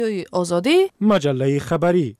آزادی مجله خبری.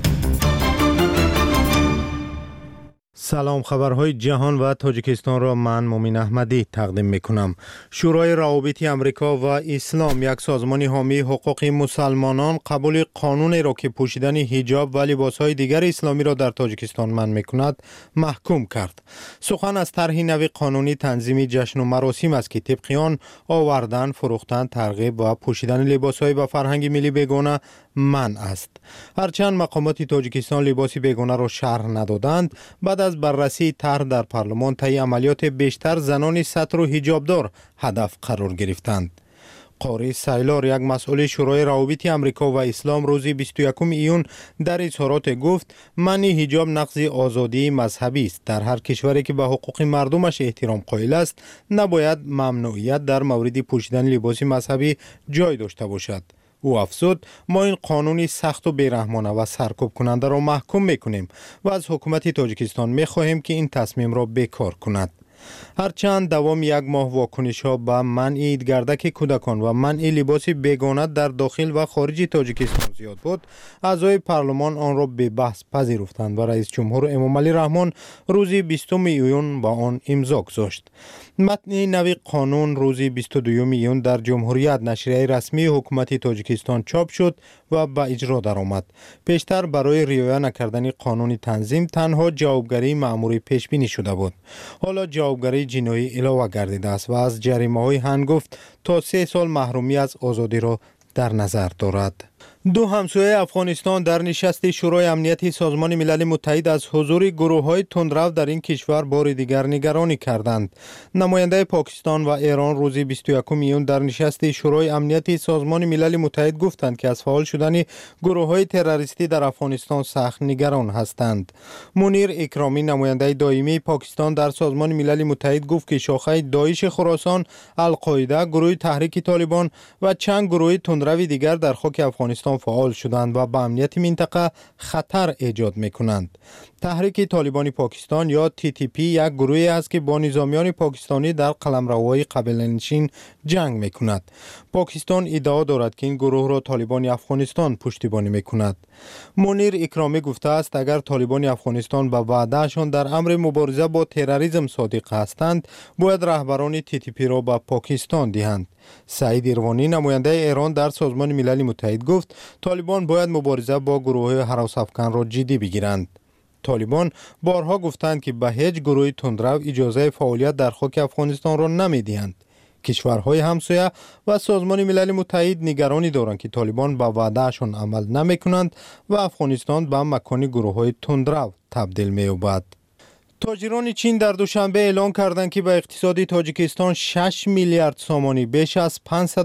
سلام، خبرهای جهان و تاجیکستان را من مومین احمدی تقدیم میکنم. شورای روابط امریکا و اسلام، یک سازمان حامی حقوق مسلمانان، قبول قانونی را که پوشیدن حجاب و لباسهای دیگر اسلامی را در تاجیکستان منع میکند محکوم کرد. سخن از طرح نوی قانونی تنظیم جشن و مراسم است که طبق آن آوردن، فروختن، ترغیب و پوشیدن لباسهای با فرهنگ ملی بیگانه منع است. هرچند مقامات تاجیکستان لباس بیگانه را شرح ندادند، بعد از بررسی طرح در پارلمان طی عملیات بیشتر زنان ستر و حجابدار هدف قرار گرفتند. قاری سایلار، یک مسئول شورای روابط امریکا و اسلام، روز 21 ایون در اظهارات گفت منع حجاب نقض آزادی مذهبی است. در هر کشوری که به حقوق مردمش احترام قائل است، نباید ممنوعیت در مورد پوشیدن لباس مذهبی جای داشته باشد. او افزود ما این قانونی سخت و بیرحمانه و سرکوب کننده را محکوم میکنیم و از حکومت تاجیکستان میخواهیم که این تصمیم را بیکار کند. هرچند دوام یک ماه واکنش ها به منع گردک کودکان و منع لباس بیگانه در داخل و خارج تاجیکستان زیاد بود، اعضای پارلمان آن را به بحث پذیرفتند و رئیس جمهور امامعلی رحمان روز 20 ایون با آن امضا گذاشت. متن نوی قانون روز 22 ایون در جمهوریت، نشریه رسمی حکومت تاجیکستان، چاپ شد و به اجرا درآمد. پیشتر برای رعایت نکردن قانون تنظیم تنها جوابگری مأموری پیش بینی شده بود. حالا جوابگری جنایی علاوه گردیده است و از جریمه‌های هنگفت تا 3 سال محرومی از آزادی را در نظر دارد. دو همسایه افغانستان در نشست شورای امنیت سازمان ملل متحد از حضور گروه‌های تندرو در این کشور بار دیگر نگرانی کردند. نماینده پاکستان و ایران روز 21 ایون در نشست شورای امنیت سازمان ملل متحد گفتند که از فعال شدن گروه‌های تروریستی در افغانستان سخت نگران هستند. منیر اکرامی، نماینده دائمی پاکستان در سازمان ملل متحد، گفت که شاخه داعش خراسان، القاعده، گروه تحریک طالبان و چند گروه تندرو دیگر در خاک افغانستان فعال شدند و به امنیت منطقه خطر ایجاد می‌کنند. تحریک طالبان پاکستان یا TTP یک گروهی است که با نظامیان پاکستانی در قلمروهای قبیله‌نشین جنگ می‌کند. پاکستان ادعا دارد که این گروه را طالبان افغانستان پشتیبانی می‌کند. منیر اکرامی گفته است اگر طالبان افغانستان به وعدهشان در امر مبارزه با تروریسم صادق هستند، باید رهبران TTP را به پاکستان دهند. سعید اروانی، نماینده ایران در سازمان ملل متحد، گفت طالبان باید مبارزه با گروه هراس افکن را جدی بگیرند. طالبان بارها گفتند که به هیچ گروه تندرو اجازه فعالیت در خاک افغانستان را نمیدهند. کشورهای همسایه و سازمان ملل متحد نگرانی دارند که طالبان به وعدهشان عمل نمی‌کنند و افغانستان به مکان گروه‌های تندرو تبدیل می‌یابد. تاجران چین در دوشنبه اعلان کردند که به اقتصاد تاجیکستان 6 میلیارد سامانی، بیش از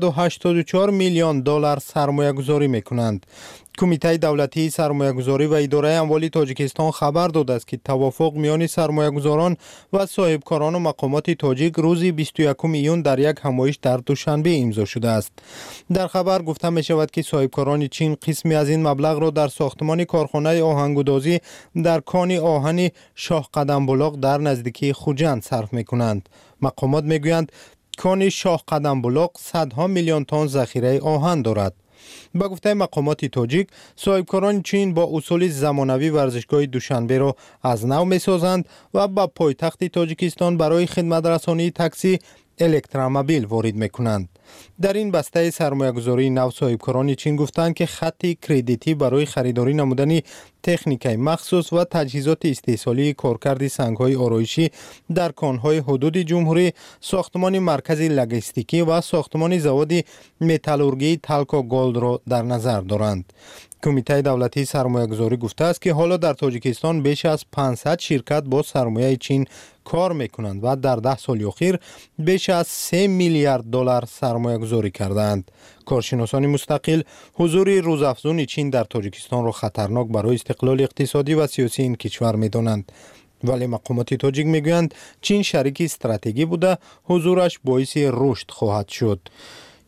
584 میلیون دلار سرمایه گذاری می‌کنند. کمیته دولتی سرمایه‌گذاری و اداره اموال تاجیکستان خبر داده است که توافق میان سرمایه‌گذاران و صاحبکاران و مقامات تاجیک روز 21 ایون در یک همایش در دوشنبه امضا شده است. در خبر گفته می شود که صاحبکاران چین قسمی از این مبلغ را در ساختمان کارخانه آهنگودازی در کان آهن شاه قدم بلاغ در نزدیکی خوجند صرف می‌کنند. مقامات می‌گویند کان شاه قدم بلاغ صدها میلیون تن ذخیره آهن دارد. با گفته مقامات تاجیک، صاحبکاران چین با اصول زمانوی ورزشگاه دوشنبه را از نو می‌سازند و با پایتخت تاجیکستان برای خدمت رسانی تاکسی الکترومبیل وارد می‌کنند. در این بسته سرمایه‌گذاری نو، صاحبکاران چین گفتند که خط کردیتی برای خریداری نمودن تکنیکای مخصوص و تجهیزات استحصالی کارکرد سنگ‌های آرایشی در کان‌های حدود جمهوری، ساختمان مرکز لوجستیکی و ساختمان زواد متالورگی تلک و گلد را در نظر دارند. کمیته دولتی سرمایه‌گذاری گفته است که حالا در تاجیکستان بیش از 500 شرکت با سرمایه چین کار می‌کنند و در 10 سال اخیر بیش از 3 میلیارد دلار سرمایه گذاری کردند. کارشناسان مستقل حضور روزافزون چین در تاجیکستان را خطرناک برای استقلال اقتصادی و سیاسی این کشور می‌دانند. ولی مقامات تاجیک می‌گویند چین شریک استراتژیکی بوده، حضورش باعث رشد خواهد شد.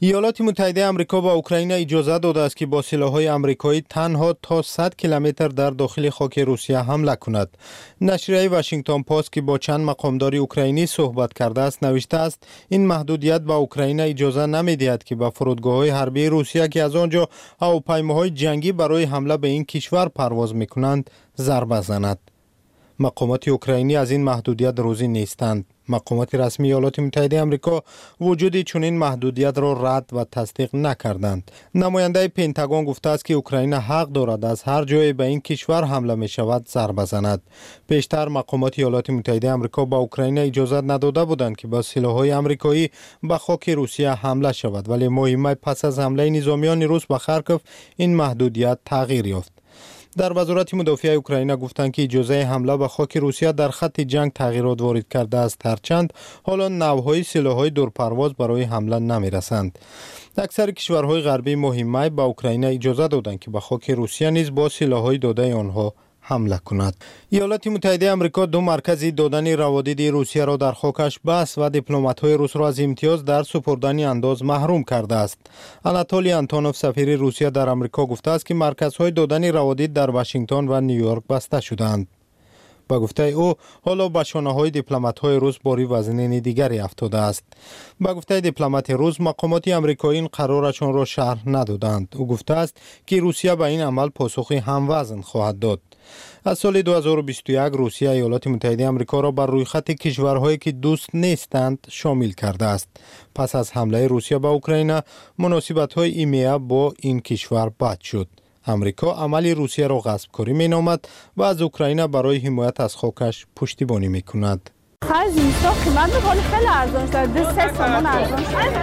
ایالات متحده آمریکا با اوکراین اجازه داده است که با سلاح‌های آمریکایی تنها تا 100 کیلومتر در داخل خاک روسیه حمله کند. نشریه واشنگتن پست که با چند مقامدار اوکراینی صحبت کرده است نوشته است این محدودیت با اوکراین اجازه نمی‌دهد که به فرودگاه‌های حربی روسیه که از آنجا هواپیماهای جنگی برای حمله به این کشور پرواز می‌کنند ضربه زند. مقامات اوکراینی از این محدودیت راضی نیستند. مقامات رسمی ایالات متحده آمریکا وجود چنین محدودیت را رد و تصدیق نکردند. نماینده پنتاگون گفته است که اوکراین حق دارد از هر جای به این کشور حمله می شود ضربه زند. پیشتر مقامات ایالات متحده آمریکا با اوکراین اجازه نداده بودند که با سلاح‌های آمریکایی به خاک روسیه حمله شود، ولی ماه پس از حمله نظامیان روس به خارکوف این محدودیت تغییر یافت. در وزارت مدافع اوکراین گفتند که اجازه حمله به خاک روسیه در خط جنگ تغییرات وارد کرده است، هرچند حالا نوع‌های سلاح‌های دورپرواز برای حمله نمی‌رسند. اکثر کشورهای غربی ماه به اوکراین اجازه دادند که به خاک روسیه نیز با سلاح‌های داده آنها حمله کند. ایالات متحده آمریکا دو مرکز دادن روادید روسیه را در خاکش بست و دیپلمات‌های روس را از امتیاز در سپردن انداز محروم کرده است. آناتولی آنتونوف سفیر روسیه در آمریکا گفته است که مرکزهای دادن روادید در واشنگتن و نیویورک بسته شدند. با گفته او حالا به شانه‌های دیپلمات‌های روس باری وزن دیگری افتاده است. با گفته دیپلمات روس مقامات آمریکایی این قرارشان را شرح ندادند. او گفته است که روسیه به این عمل پاسخی هموزن خواهد داد. از سال 2021 روسیه ایالات متحده آمریکا را بر روی خط کشورهایی که دوست نیستند شامل کرده است. پس از حمله روسیه به اوکراین مناسبت‌های ایمنی با این کشور بد شد. امریکا عمل روسیه را غصب‌کاری می‌نامد و از اوکراین برای حمایت از خاکش پشتیبانی می‌کند. خرج اینستا قیمت می‌کنه خیلی ارزان شده. 2 تومان ارزان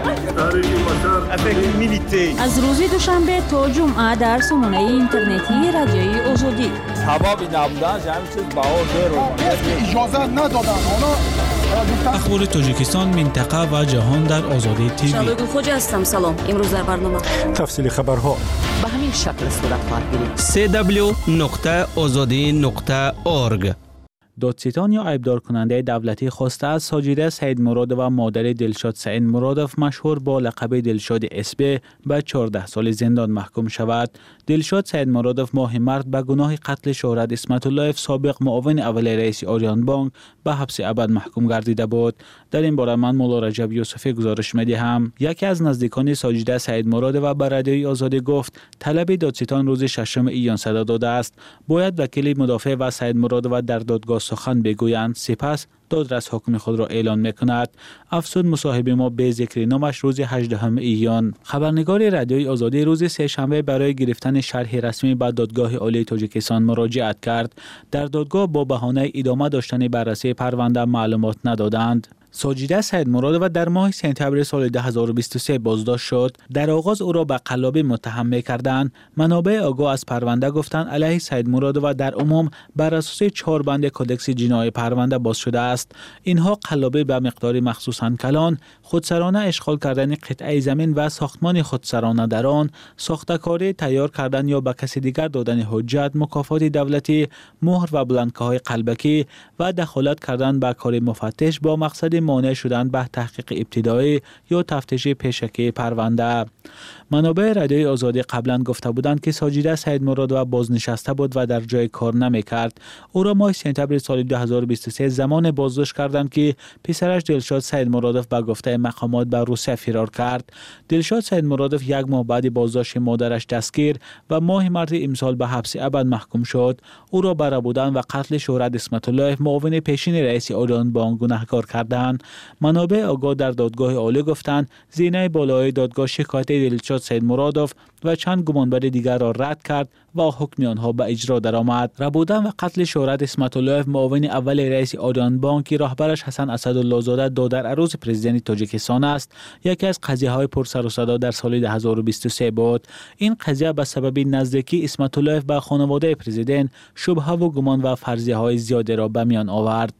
شده. از روز دوشنبه تا جمعه در سامانه اینترنتی رادیوی آزادی. حبابی نبودن همین چیز بها زیر اجازه ندادن. اخبار تاجیکستان، منطقه و جهان در آزادی تیوی. شبگو خوجه هستم. سلام. امروز در برنامه تفصیل خبرها به همین شکل صورت خواهد گرفت. www.azadi.org. دادستان یا عیبدار کننده دولتی خواسته از ساجده سید مراد و مادر دلشاد سعید مرادوف مشهور با لقب دلشاد اسبه به 14 سال زندان محکوم شود. دلشاد سعید مرادوف ماه مارس به گناه قتل شهرت اسمت الله سابق معاون اول رئیس آریان بانک به حبس ابد محکوم گردیده بود. در این باره من مولا رجب یوسفی گزارش می‌دهم. یکی از نزدیکان ساجده سعید مرادوف به رادیوی آزادی گفت طلب دادستان روز 6 ایار صادر داده است. باید وکیل مدافع و سعید مرادوف در دادگاه سخن بگویند، سپس دادرس حکم خود را اعلان میکند. افسون مصاحبه ما به ذکر نامش روز 18 ایار. خبرنگار رادیوی آزادی روز سه‌شنبه برای گرفتن شرح رسمی به دادگاه عالی تاجیکستان مراجعت کرد. در دادگاه با بهانه ادامه داشتن بررسی پرونده معلومات ندادند. ساجده سعید مرادوف در ماه سپتامبر سال 2023 بازداشت شد. در آغاز او را به قلابی متهم می‌کردند. منابع آگاه از پرونده گفتند علیه سعید مرادوف در عموم بر اساس 4 بند کدکس جنایی پرونده باز شده است. اینها قلابی به مقدار مخصوصاً کلان، خودسرانه اشغال کردن قطعه زمین و ساختمان خودسرانه در آن، ساخته‌کاری تیار کردن یا به کسی دیگر دادن حجت، مکافات دولتی، مهر و بلانک‌های قلبکی و دخالت کردن به کار مفتش با مقصد مانع شدن به تحقیق ابتدایی یا تفتیش پیشکی پرونده. منابع رادیوی آزادی قبلا گفته بودند که ساجده سعید مرادوف بازنشسته بود و در جای کار نمی‌کرد. او را ماه سپتامبر سال 2023 زمان بازداشت کردند که پسرش دلشاد سعید مرادوف به گفته مقامات به روسیه فرار کرد. دلشاد سعید مرادوف 1 ماه بعد بازداشت مادرش دستگیر و ماه مارس امسال به حبس ابد محکوم شد. او را بر بودن و قتل شهرت اسمت الله معاون پیشین رئیس آریان بانک گناهکار کردند. منابع آگاه در دادگاه عالی گفتند زینه بالای دادگاه شکایت دلشاد سعید مرادوف و چند گمانبر دیگر را رد کرد و حکم آنها به اجرا درآمد. ربودن و قتل شهرت اسمت الله معاون اول رئیس آریان بانک رهبرش حسن اسدالله زاده دادر عروض پرزیدنت تاجیکستان است. یکی از قضیه‌های پر سر و صدا در سال 2023 بود. این قضیه به سبب نزدیکی اسمت الله به خانواده پرزیدنت شبهه و گمان و فرضیه‌های زیادی را به میان آورد.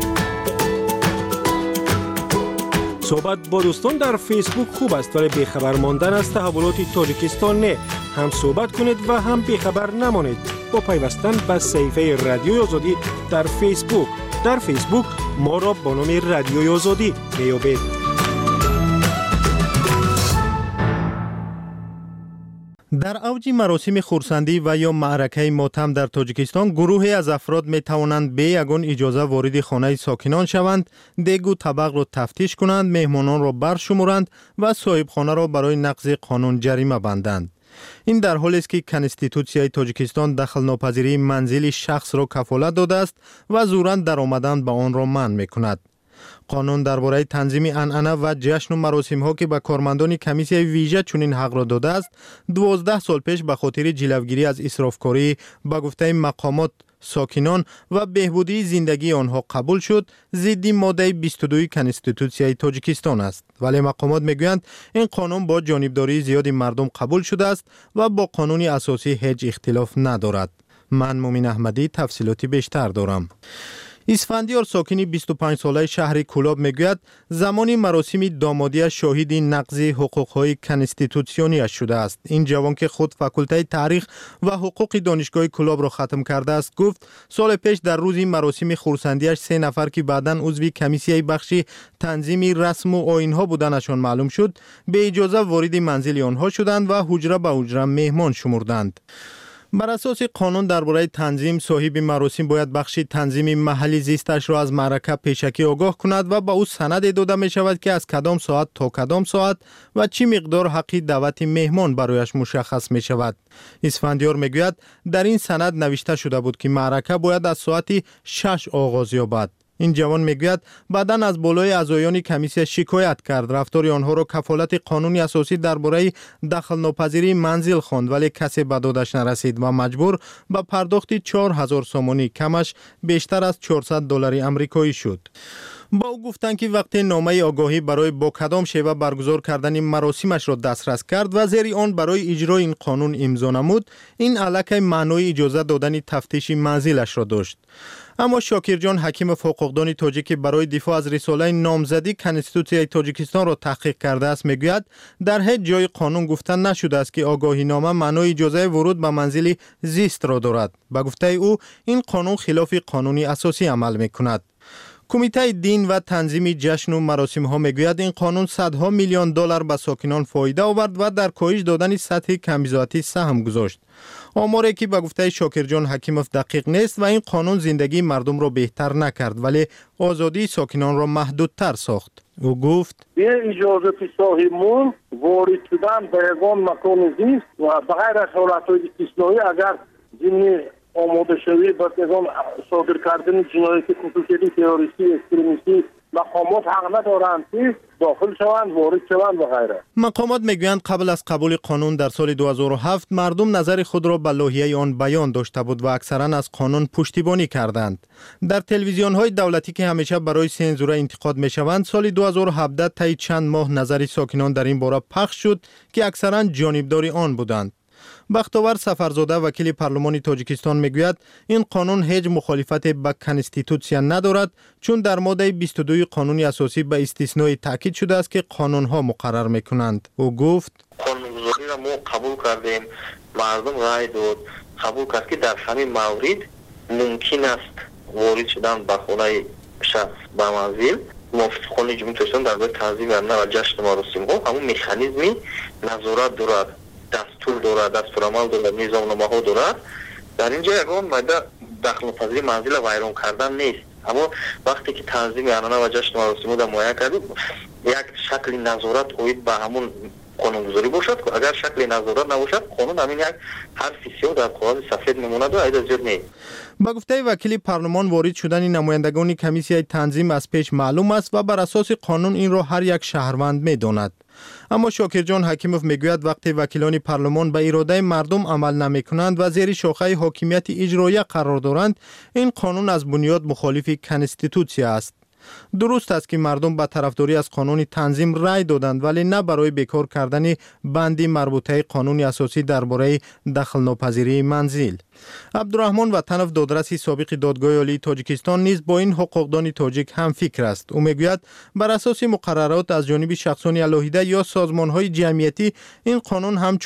صحبت با دوستان در فیسبوک خوب است، ولی بیخبر ماندن از تحولات تاجیکستان نه. هم صحبت کنید و هم بیخبر نمانید با پیوستن به صفحه رادیوی آزادی در فیسبوک. در فیسبوک ما را با نام رادیوی آزادی میابید. در اوج مراسم خورسندی و یا معرکه ماتم در تاجیکستان گروهی از افراد می توانند به یگان اجازه وارد خانه ساکنان شوند، دیگ و طبق را تفتیش کنند، مهمانان را برشمارند و صاحب خانه را برای نقض قانون جریمه بندند. این در حالی است که کنستیتوسیای تاجیکستان دخل ناپذیری منزل شخص را کفالت داده است و زوراً در آمدن به آن را منع می‌کند. قانون درباره تنظیم عنعنه و جشن و مراسم ها که به کارمندان کمیسیای ویژه چنین حق را داده است 12 سال پیش به خاطر جلوگیری از اسرافکاری به گفته مقامات ساکنان و بهبودی زندگی آنها قبول شد، ضد ماده 22 کنستیتوسیای تاجیکستان است. ولی مقامات میگویند این قانون با جانبداری زیاد مردم قبول شده است و با قانون اساسی هیچ اختلاف ندارد. من مومین احمدی تفصیلاتی بیشتر دارم. اسفندیار ساکنی 25 ساله شهر کلاب میگوید زمانی مراسم دامادی شاهد نقض حقوق‌های کنستیتوسیونی شده است. این جوان که خود فاکولته تاریخ و حقوق دانشگاه کلاب را ختم کرده است گفت سال پیش در روز مراسم خورسندیش 3 نفر که بعداً عضو کمیسیای بخش تنظیم رسم و آیین‌ها بودنشان معلوم شد به اجازه وارد منزل آنها شدند و حجره به حجره مهمان شمردند. بر اساس قانون درباره تنظیم صاحب مراسم باید بخش تنظیم محلی زیستش را از معرکه پیشکی آگاه کند و با او سند داده می شود که از کدام ساعت تا کدام ساعت و چی مقدار حقی دعوت مهمان برایش مشخص می شود. اسفندیار می گوید در این سند نوشته شده بود که معرکه باید از ساعت 6 آغاز یابد. این جوان میگوید بعداً از بالای اعضایان کمیسیه شکایت کرد، رفتار آنها را کفالت قانونی اساسی درباره دخل ناپذیری منزل خواند ولی کسی به دادش نرسید و مجبور به پرداخت 4000 سومانی کمش بیشتر از $400 آمریکایی شد. با او گفتند که وقتی نامه آگاهی برای با کدام شیوه برگزار کردن مراسمش را دسترس کرد و زیر آن برای اجرای این قانون امضا نمود، این علاقه معنای اجازه دادن تفتیش منزلش را داشت. اما شاکرجان حکیم حقوقدان تاجیک برای دفاع از رساله نامزدی کنستیتوسیای تاجیکستان را تحقیق کرده است میگوید در هیچ جای قانون گفته نشده است که آگاهی نامه معنای اجازه ورود به منزل زیست را دارد. به گفته او این قانون خلاف قانونی اساسی عمل میکند. کمیته دین و تنظیم جشن و مراسم ها میگوید این قانون صدها میلیون دلار به ساکنان فایده آورد و در کاهش دادن سطح کمبزاعتی سهم گذاشت. آماری که به گفته شاکرجان حکیموف دقیق نیست و این قانون زندگی مردم را بهتر نکرد ولی آزادی ساکنان را محدودتر ساخت. او گفت به اجازه صاحبمون وارد شدن به یگان مکان زیست و بغیر از حالتهای استثنایی اگر جنی آماده شوی به یگان صادر کردن جنایت خصوصی تروریستی اکستریمیستی مقامات حق ندارند که داخل شوند وارد شوند و غیره. مقامات میگویند قبل از قبول قانون در سال 2007 مردم نظر خود را به لایحه آن بیان داشته بود و اکثرا از قانون پشتیبانی کردند. در تلویزیون های دولتی که همیشه برای سنزوره انتقاد میشوند سال 2017 طی چند ماه نظر ساکنان در این باره پخش شد که اکثرا جانبدار آن بودند. بختاور سفرزاده وکیل پارلمان تاجیکستان میگوید این قانون هیچ مخالفت با کنستیتوسیا ندارد چون در ماده 22 قانون اساسی به استثنای تاکید شده است که قانون ها مقرر میکنند. او گفت قانونگذاری را ما قبول کردیم، مردم رای داد قبول کرد که در همین مورد ممکن است وارد شدن به خانه شخص به منزل موافق قانون جمهوری تاجیکستان درباره تنظیم عنعنه و جشن مراسم ها همون مکانیزمی نظارت دارد، دستور دارد، دستورالعمل دارد، نظامنامه ها دارد. در اینجا یگان ماده دخل ناپذیری منزل ویران کردن نیست، اما وقتی که تنظیم عنعنه و جشن مراسم را معین کردیم یک شکل نظارت باید به همون قانونگذاری باشد که اگر شکل نظارت نباشد قانون همین یک حرف سیاه در کاغذ سفید میماند و عید زیاد نیست. با گفته وکیل پارلمان وارد شدن نمایندگان کمیسیای تنظیم از پیش معلوم است و بر اساس قانون این را هر یک شهروند میداند. اما شاکرجان حکیموف میگوید وقتی وکیلان پارلمان به اراده مردم عمل نمیکنند و زیر شاخه حاکمیت اجرایی قرار دارند این قانون از بنیاد مخالف کنستیتوسیا است. درست است که مردم به طرفداری از قانون تنظیم رای دادند ولی نه برای بیکار کردن بندی مربوطه قانون اساسی درباره دخل ناپذیری منزل. عبدالرحمن وطنوف دادرس سابق دادگاه عالی تاجیکستان نیز با این حقوقدان تاجیک هم فکر است. او میگوید بر اساس مقررات از جانب شخصان علاهیده یا سازمان‌های جمعیتی این قانون همچون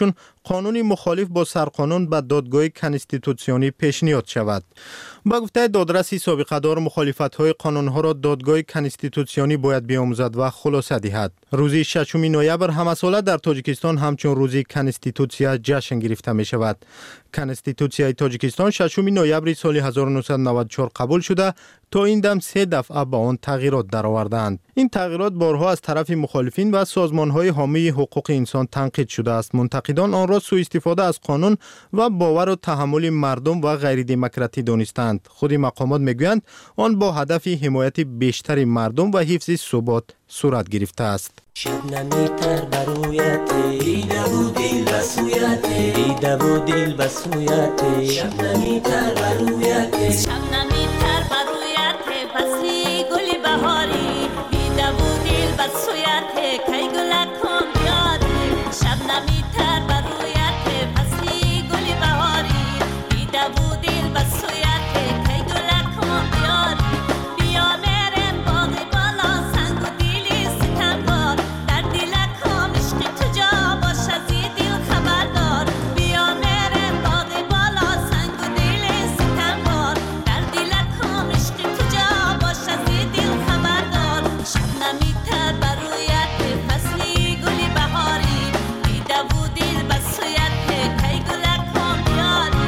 قانونی مخالف با سرقانون به دادگاه کنستیتوسیونی پیشنهاد شود. با گفته دادرسی سابقه‌دار مخالفت‌های قانون‌ها را دادگاه کنستیتوسیونی باید بیاموزد و خلاصه دهد. روز 6 نوامبر همه ساله در تاجیکستان همچون روز کنستیتوسیا جشن گرفته می شود. کنستیتوسیای تاجیکستان 6 نوامبر سال 1994 قبول شده تا این دم 3 دفعه به آن تغییرات درآوردند. این تغییرات بارها از طرف مخالفین و سازمان‌های حامی حقوق انسان تنقید شده است. منتقدان آن را سوء استفاده از قانون و باور و تحمل مردم و غیر دموکراتی دانستند. خود مقامات میگویند آن با هدف حمایت بیشتر مردم و حفظ ثبات صورت گرفته است. شبنمی تر برویت دیده و دل بسویت دیده و دل بسویت شبنمی تر برویت شبنمی تر برویت فصلی گل بهاری دیده و دل بسویت کی گل کن بیاری شبنمی تر برویت فصلی گل بهاری دیده و دل بسویت کی گل کن بیاری بیا مرم باغ بالا سنگ و دلی ستمکار در دل کام عشق تو جا باش از دل خبردار بیا مرم باغ بالا سنگ و دل ستمکار در دل کام عشق تو جا باش از دل خبردار شبنمی تر برویت فصلی گل بهاری دیده و دل بسویت کی گل کن بیاری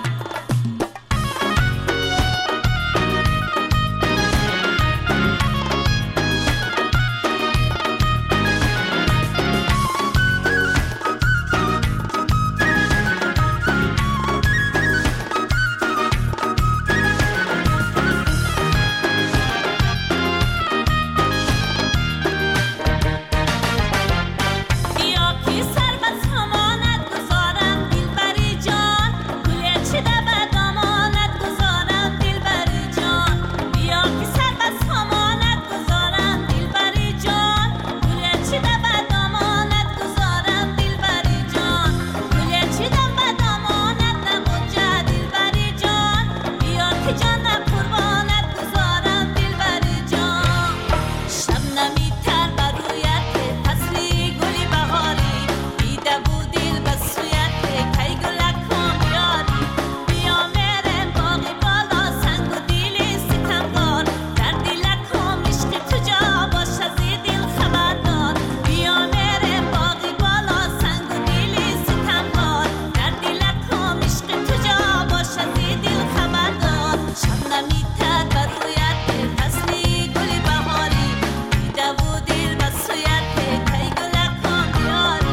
بیا که سر بس همانت گذارم دلبری جان گل چیده به دامانت گذارم دلبری جان بیا که سر بس همانت گذارم دلبری جان گل چیده به دامانت گذارم دلبری جان گل چیده به دامانت نبوجه دلبری جان بیا که جان قربانت گذارم دلبری جان شبنمی تر برویت فصلی گل بهاری دیده و دل بسویت کی گل کن بیاری بیا مرم باغ بالا سنگ و دل ستمکار در دل کام عشق تو جا باش از دل خبردار بیا مرم باغ بالا سنگ و دل ستمکار در دل کام عشق تو جا باش از دل خبردار شبنمی تر برویت فصلی گل بهاری دیده و دل بسویت کی گل کن بیاری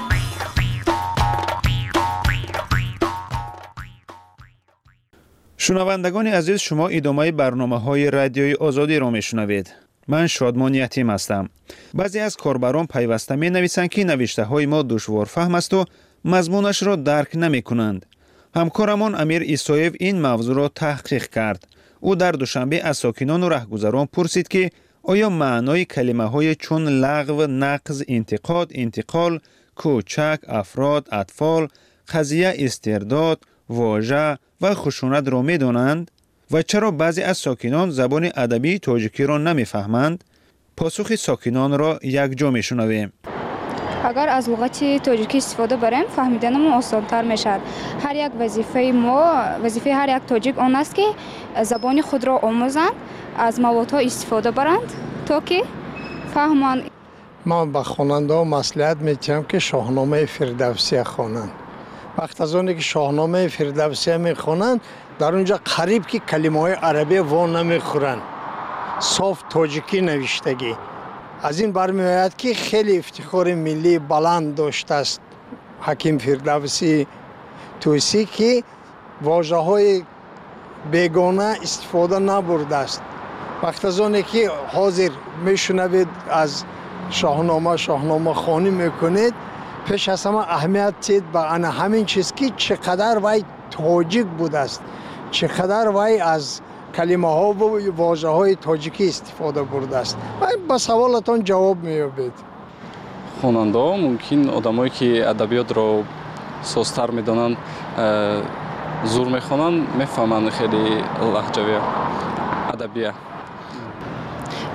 شنوندگان عزیز، شما ادامه برنامه‌های رادیوی آزادی را میشنوید. من شادمان یتیم هستم. بعضی از کاربران پیوسته می‌نویسند که نوشته‌های ما دشوار فهم است و مضمونش را درک نمی‌کنند. همکارمان امیر ایسایف این موضوع را تحقیق کرد. او در دوشنبه از ساکنان و رهگذران پرسید که آیا معنای کلمه‌های چون لغو، نقض، انتقاد، انتقال، کوچک، افراد، اطفال، قضیه استرداد، واژه و خشونت را می‌دانند و چرا بعضی از ساکنان زبان ادبی تاجیکی را نمی‌فهمند؟ پاسخ ساکنان را یک جا می‌شنویم. اگر از لغت تاجیکی استفاده بریم فهمیدن ما آسان‌تر میشد. هر یک وظیفه هر یک تاجیک آن است که زبان خود را آموزند، از موادها استفاده برند تا که فهمند. من به خواننده مصلحت می‌دهم که شاهنامه فردوسی خوانند. وقت از آنی که شاهنامه فردوسی میخوانند در اونجا قریب که کلمه‌های عربی وان نمیخورند، صاف تاجیکی نوشتگی. از این برمی‌آید که خیلی افتخار ملی بلند داشته است حکیم فردوسی توسی که واژه‌های بیگانه استفاده نبرده است. وقت از آنی که حاضر میشنوید از شاهنامه خوانی میکنید، پیش از همه اهمیت دید به همین چیز که چقدر وی تاجیک بوده است، چقدر وی از کلمه ها و واژه های تاجیکی استفاده برده است. و به سوالتان جواب می‌یابید. خواننده ها ممکن آدمایی که ادبیات را سازتر میدانند زور میخوانند میفهمند خیلی لهجوی ادبیه.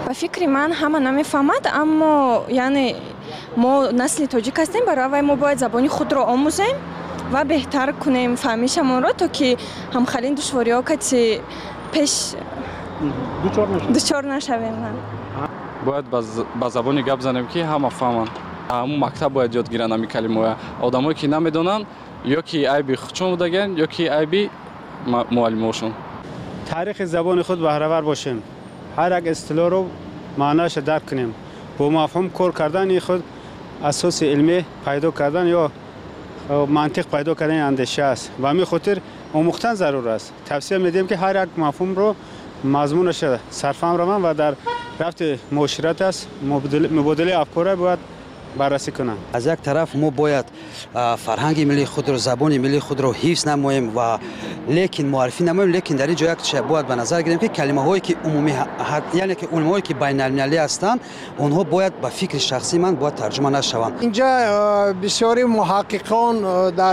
ба фикри ман ҳама намефаҳмад, аммо яъне мо насли тоҷик ҳастем, барои мо бояд забони худро омӯзем ва беҳтар кунем фаҳмишамонро, то ки ҳамхалин душвориҳо кати пеш дучор нашавем. бояд ба забони гап занем ки ҳама фаҳманд. ҳамун мактаб бояд ёд гиранд ҳами калимаҳоя. Одамое ки намедонанд ё ки айби худшон будаганд ё ки айби муаллимошон. таърихи забони худ баҳравар бошем. ҳар як истилоҳро маънаашро дарк кунем. бо мафҳум кор кардани худ асоси илмӣ пайдо кардан ё мантиқ пайдо кардани андеша аст. ва ҳамин хотир омӯхтан зарур аст. тавсия медиҳем ки ҳар як мафҳумро мазмунаша сарфаҳм раванд ва дар рафти муошират аст мубодилаи афкора бояд баррасӣ кунанд. аз як тараф мо бояд фарҳанги миллии худро, забони миллии худро ҳифз намоем ва лекин муаррифӣ намоем, лекин дар ин ҷо як чиз бояд ба назар гирем ки калимаҳое ки умумӣ, яъне ки улмоҳое ки байналмилалӣ ҳастанд, онҳо бояд ба фикри шахсии ман бояд тарҷума нашаванд. инҷа бисёри муҳаққиқон дар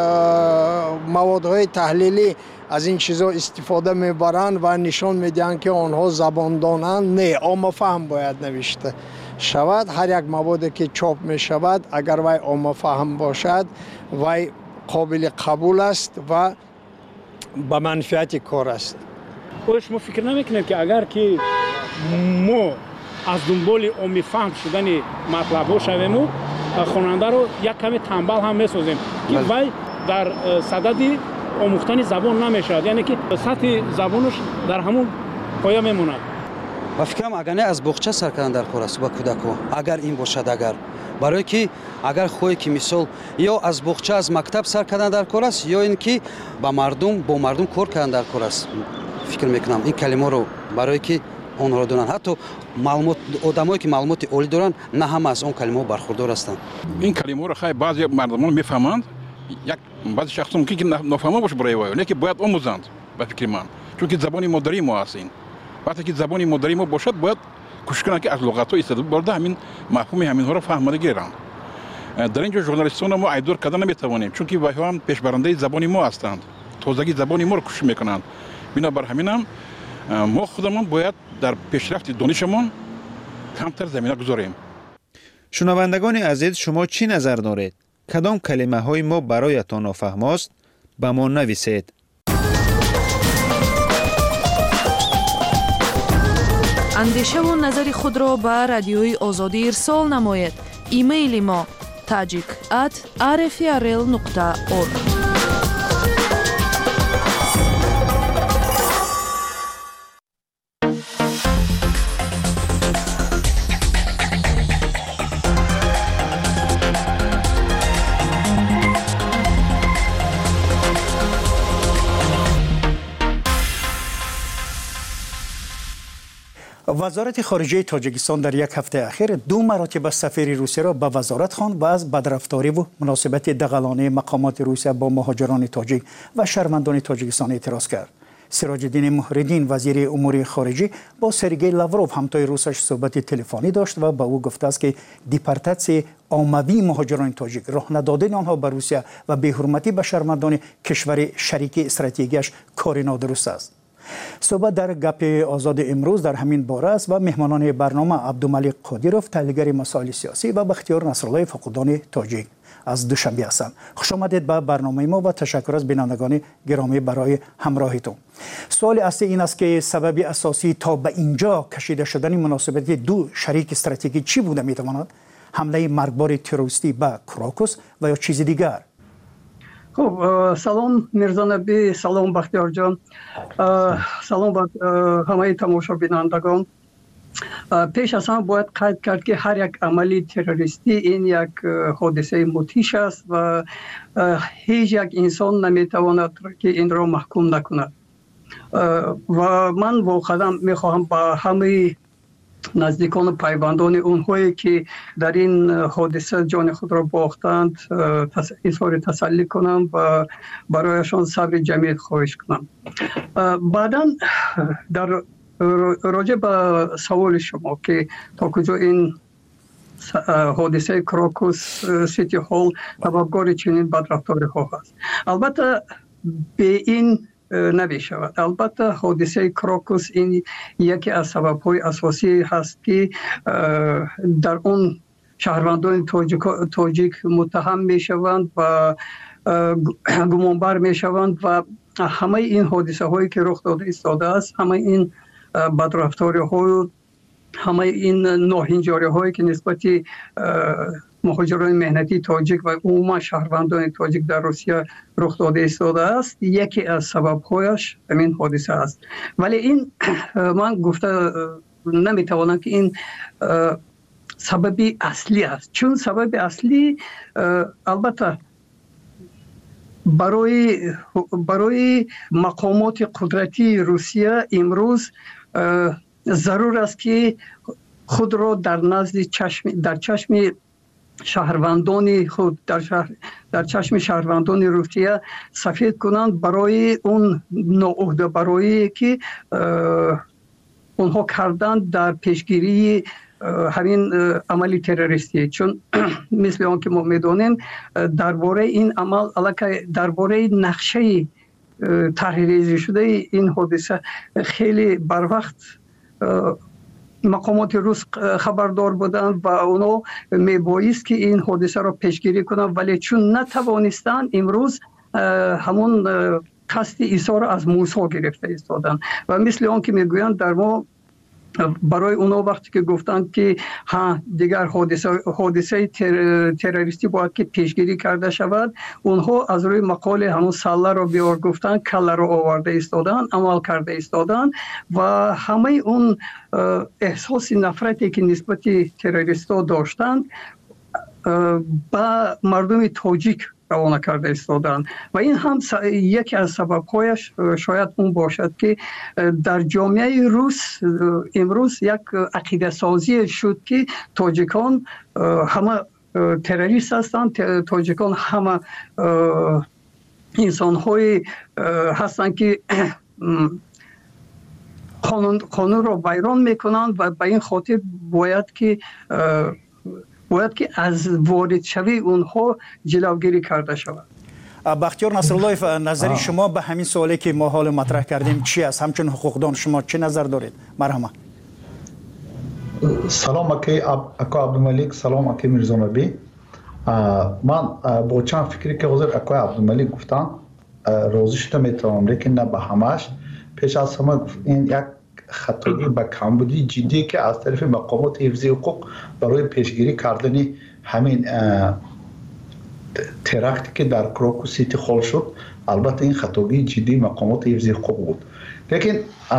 маводҳои таҳлилӣ از این چیزا استفاده میبرند و نشان میدهند که آنها زباندانند. نه، عامه‌فهم باید نوشته شود. هر یک موادی که چاپ میشود اگر وی عامه‌فهم باشد وی قابل قبول است و به منفعت کار است. شما فکر نمیکنید که اگر که ما از دنبال عامه‌فهم شدن مطلب شویم و خواننده رو یک کمی تنبل هم میسازیم که وی در صدد آموختن زبان نمیشود، یعنی که سطح زبانش در همون پایه میموند. و فکرم اگر نه از بخچه سر کردن در کار است با کودکان، اگر این باشد، اگر برای که اگر خوی که مثال یا از بخچه از مکتب سر کردن در کار است یا اینکه با مردم کار کردن در کار است. فکر میکنم این کلمه رو برای که اون رو دونن، حتی معلومات آدمایی که معلومات عالی دارن نه هم از اون کلمه برخوردار هستند. این کلمه رو خیلی بعضی مردمان میفهمند، یک بعضی شخصا ممکن که نفهمه باشه برای وای، لیکن باید آموزند به فکر من، چون که زبان مادری ما هستیم. وقتی که زبان مادری ما باشد باید کوشش کنند که از لغت‌های استفاده برده همین مفهوم همین ها را فهمیده گیرند. در اینجا ژورنالیستان ما ایدور کردن نمیتوانیم، چون که وای هم پیشبرنده زبان ما هستند، تازگی زبان ما را کوشش میکنند. بنابر همین هم ما خودمان باید در پیشرفت دانشمان کمتر زمینه گذاریم. شنوندگان عزیز، شما چی نظر دارید؟ کدام کلمه های ما برایتان نافهم است؟ به ما نویسید. اندیشه و نظر خود را به رادیوی آزادی ارسال نمایید. ایمیل ما tajik@rfrl.org. وزارت خارجه تاجیکستان در یک هفته اخیر 2 مراتب سفیر روسیه را به وزارت خواند و از بدرفتاری و مناسبت دغلانه مقامات روسیه با مهاجران تاجیک و شهروندان تاجیکستان اعتراض کرد. سراج الدین محردین وزیر امور خارجه با سرگئی لاوروف همتای روسش صحبت تلفنی داشت و به او گفته است که دیپارتاسیون عمومی مهاجران تاجیک، راه ندادن آنها به روسیه و بی‌حرمتی به شهروندان کشور شریک استراتژیکش کار نادرست است. صحبت در گپ آزاد امروز در همین باره است و مهمانان برنامه عبدالملک قادیروف، تحلیلگر مسائل سیاسی و بختیار نصرالله فقودان تاجیک از دوشنبه هستند. خوش آمدید به برنامه ما و تشکر از بینندگان گرامی برای همراهیتون. سوال اصلی این است که سبب اساسی تا به اینجا کشیده شدن مناسبت 2 شریک استراتژیکی چی بوده میتواند؟ حمله مرگبار تروریستی به کراکوس و یا چیز دیگر؟ خب سلام میرزا نبی، سلام بختیار جان، سلام به همه تماشا بینندگان. پیش از همه باید قید کرد که هر یک عملی تروریستی این یک حادثه مدهش است و هیچ یک انسان نمیتواند که این را محکوم نکند. و من واقعا میخواهم با همه نزدیکان و پیوندان اونهایی که در این حادثه جان خود را باختند اظهار تسلی کنم و برایشان صبر جمیل خواهش کنم. بعدا در راجع به سوال شما که تا کجا این حادثه کراکوس سیتی هال سببگار چنین بدرفتاری ها هست، البته به این نمی‌شود. البته حادثه کراکوس این یکی از سبب‌های اساسی هست که در اون شهروندان تاجیک متهم می‌شوند و گمانبر می‌شوند و همه این حادثه هایی که رخ داده است، همه این بدرفتاری ها، همه این ناهنجاری هایی که نسبت مهاجران مهنتی تاجیک و عموما شهروندان تاجیک در روسیه رخ داده است، یکی از سبب هایش همین حادثه است. ولی این من گفته نمیتوانم که این سبب اصلی است، چون سبب اصلی البته برای مقامات قدرتی روسیه امروز ضرور است که خود را در چشم شهروندان خود در چشم شهروندان روسیه سفید کنند برای اون ناعهده برایی که اونها کردند در پیشگیری همین عملی تروریستی. چون مثل آن که ما میدونیم درباره این عمل علاقه درباره نقشه طرحریزی شده این حادثه خیلی بر وقت مقامات روس خبردار بودند و اونا میبایست که این حادثه را پیشگیری کنند، ولی چون نتوانستند امروز همون قصد ایثار از موسی گرفته ایستادند و مثل آن که میگویند در ما برای اونا وقتی که گفتند که دیگر حادثه تروریستی باید که پیشگیری کرده شود، اونها از روی مقال همون سله را بیار گفتند، کله را آورده ایستادند، عمل کرده ایستادند و همه اون احساس نفرتی که نسبت تروریستا داشتند با مردم تاجیک روانه کرده ایستادند و این هم یکی از سبب‌هایش شاید اون باشد که در جامعه روس امروز یک عقیده سازی شد که تاجیکان همه تروریست هستند، تاجیکان همه انسان‌های هستند که قانون را ویران میکنند و به این خاطر باید که از وارد شوی اونها جلوگیری کرده شود. بختیار نصراللهیف، نظری شما به همین سوالی که ما حال مطرح کردیم چی است؟ همچون حقوقدان شما چه نظر دارید؟ مرحبا. سلام اکا عبدالملک، سلام اکا میرزانبی. من با چند فکری که حضور اکا عبدالملک گفتن راضی شده میتونم، لیکن نه به همش. پیش از همه این یک خطایی به کمبودی جدی که از طرف مقامات حفظی حقوق برای پیشگیری کردن همین ترکتی که در کراکو سیتی خال شد، البته این خطایی جدی مقامات حفظی حقوق بود، لیکن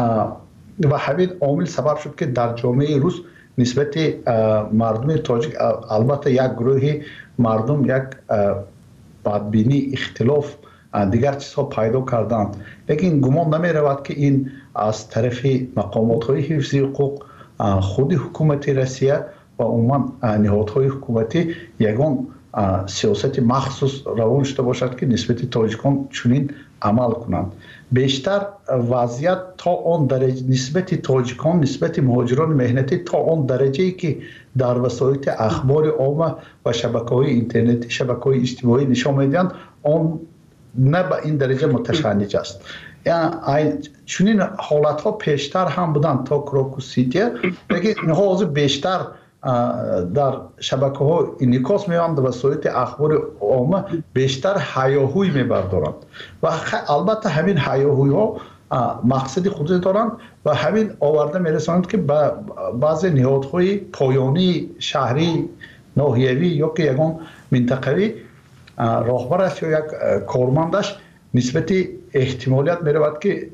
و همین عامل سبب شد که در جامعه روس نسبت مردم تاجیک البته یک گروه مردم یک بدبینی، اختلاف، دیگر چیزها پیدا کردند، لیکن گمان نمی رود که این از طرف مقامات های حفظی حقوق، خود حکومت روسیه و عموما نهادهای حکومتی یگان سیاست مخصوص روان شده باشد که نسبت تاجیکان چنین عمل کنند. بیشتر وضعیت تا آن درجه نسبت تاجیکان، نسبت مهاجران مهنتی تا آن درجه‌ای که در وسایل اخبار عامه و شبکه‌های اینترنتی، شبکه‌های اجتماعی نشان می‌دهند، آن نه به این درجه متشنج است. یعنی چنین حالت‌ها پیشتر هم بودند تا کراکو سیتی، لیکن اینها بیشتر در شبکه‌ها انعکاس می‌یابند و وسایل اخبار عامه بیشتر هیاهوی می‌بردارند و البته همین هیاهوی‌ها مقصد خود دارند و همین آورده می‌رسانند که به بعضی نهادهای پایانی شهری، ناحیوی یا که یگان منطقوی راهبرش یا یک کارمندش نسبت احتمالیت می‌رود که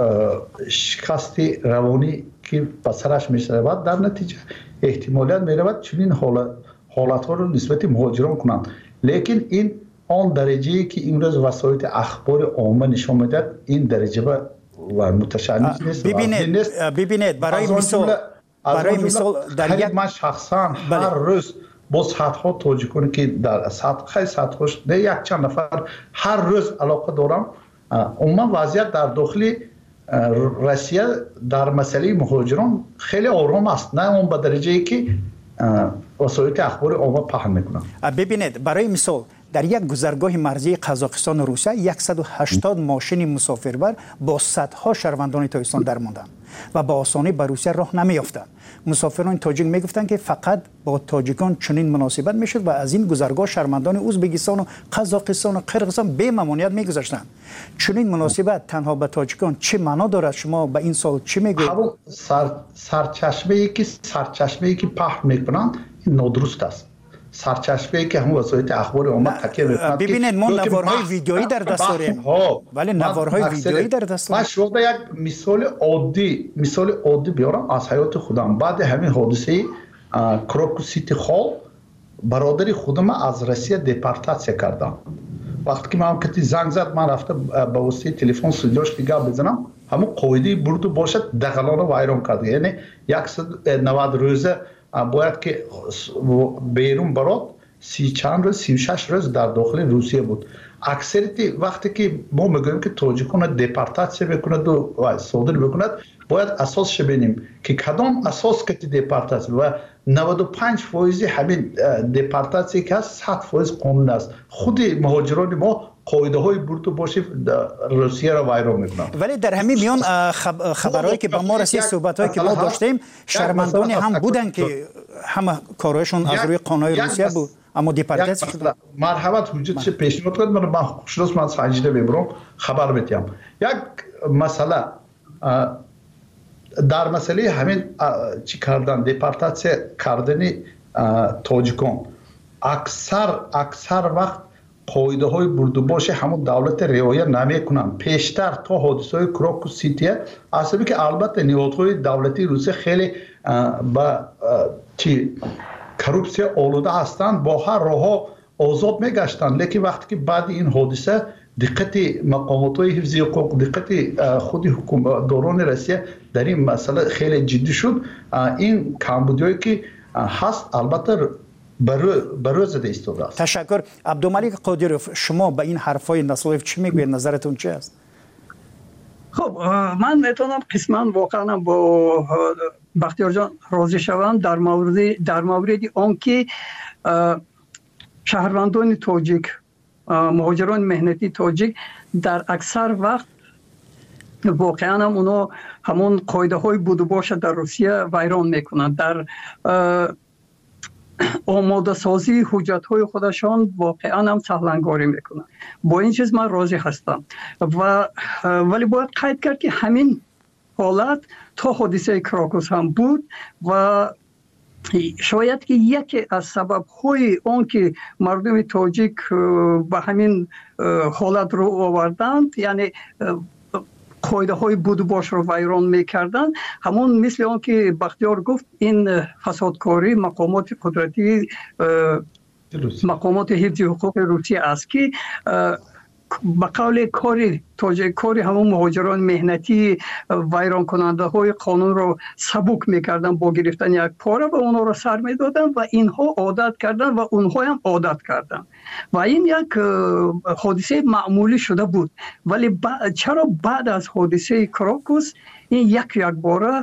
شکست روانی که به سرش می‌شود، در نتیجه احتمالیت می‌رود چنین حالت‌ها رو نسبت مهاجران کنند، لیکن این آن درجه‌ای که امروز وسایل اخبار عامه نشان می‌دهد این درجه و متشنج نیست. ببینید برای مثال در یک من شخصا هر روز با صدها تاجیکانی که در خیلی صدهاش نه یک چند نفر هر روز علاقه دارم، عموما وضعیت در داخل روسیه در مسئله مهاجران خیلی آرام است، نه اون به درجه‌ای که وسایل اخبار عامه پهن میکنن. ببینید برای مثال در یک گذرگاه مرزی قزاقستان و روسیه 180 ماشین مسافربر با صدها شهروندان تاجیکستان درماندند و با آسانی به روسیه راه نمی‌یافتند. مسافران تاجیک میگفتند که فقط با تاجیکان چنین مناسبت میشد و از این گذرگاه شهروندان ازبکستان و قزاقستان و قرقیزستان به ممانعت میگذاشتند. چنین مناسبت تنها به تاجیکان چه معنا دارد؟ شما به این سال چی میگویید؟ سرچشمه‌ای که پخش میکنند این نادرست است. سرچشمه‌ای که همون وسایل اخبار اومد تکیه میکنند. ببینید ما نوارهای ویدیویی در دست داریم. ولی نوارهای ویدیویی در دست داریم. من شما یک مثال عادی بیارم از حیات خودم. بعد همین حادثه کروکو سیتی خال برادری خودم از روسیه دپورتاسیون کردم. وقتی که من کتی زنگ زد من رفتم با واسطه تلفن صداش دیگه بزنم همون قاعده برد باشد دغلانه وایران کرد. یعنی 190 روزه باید که بیرون برات 30 چند روز 36 روز در داخل روسیه بود. اکثریت وقتی که ما میگوییم که تاجیکان دپورتاسیون بکند و صادر بکند باید اساسش ببینیم که کدام اساس که دپورتاسیون و 95% همین دپورتاسیون که هست 100% قانون است. خود مهاجران ما قاعده های برد باشه روسیه را ویران میکنند. ولی در همین میان خبرهایی که به ما رسید صحبت‌هایی که ما داشتیم شرمندانی هم بودن که همه کارهایشون از روی قانونهای روسیه بود اما دپورتاسیون شدن. مرحمت حجت چه پیشنهاد کرد من خوشناس من سنجیده ببرم خبر بدم. یک مسئله در مسئله همین چی کردن دپورتاسیون کردن تاجیکان اکثر وقت قاعده های بردوباش همون دولت رعایت نمیکنن. پیشتر تا حادثه کروکو سیتی اصلا که البته نهادهای دولتی روسیه خیلی با کروپسیا آلوده هستند با هر راه آزاد میگشتن لیکن وقتی که بعد این حادثه دقت مقامات های حفظی حقوق دقت خود حکومتداران روسیه در این مسئله خیلی جدی شد. این کمبودیایی که هست البته برای زده ایستاده است. تشکر. عبدالملک قادروف شما به این حرفای نصایف چی میگوید؟ نظرتون چی است؟ خب من میتونم قسما واقعا با بختیار جان راضی شوم در مورد آن که شهروندان تاجیک مهاجران مهنتی تاجیک در اکثر وقت واقعا هم اونا همون قاعده های بود و باشه در روسیه ویران میکنند. در آماده سازی حجت های خودشان واقعا هم سهلنگاری میکنند. با این چیز من راضی هستم ولی باید قید کرد که همین حالت تا حادثه کراکوس هم بود و شاید که یکی از سبب های اون که مردم تاجیک به همین حالت رو آوردند یعنی قاعده های بود و باش رو ویران میکردن همون مثل اون که بختیار گفت این فسادکاری مقامات قدرتی مقامات حفظی حقوق روسیه است که به قول کاری همون مهاجران مهنتی ویران کننده های قانون رو سبک میکردن با گرفتن یک پاره و اونها رو سر میدادن و اینها عادت کردن و اونها هم عادت کردن و این یک حادثه معمولی شده بود. ولی چرا بعد از حادثه کراکوس این یک باره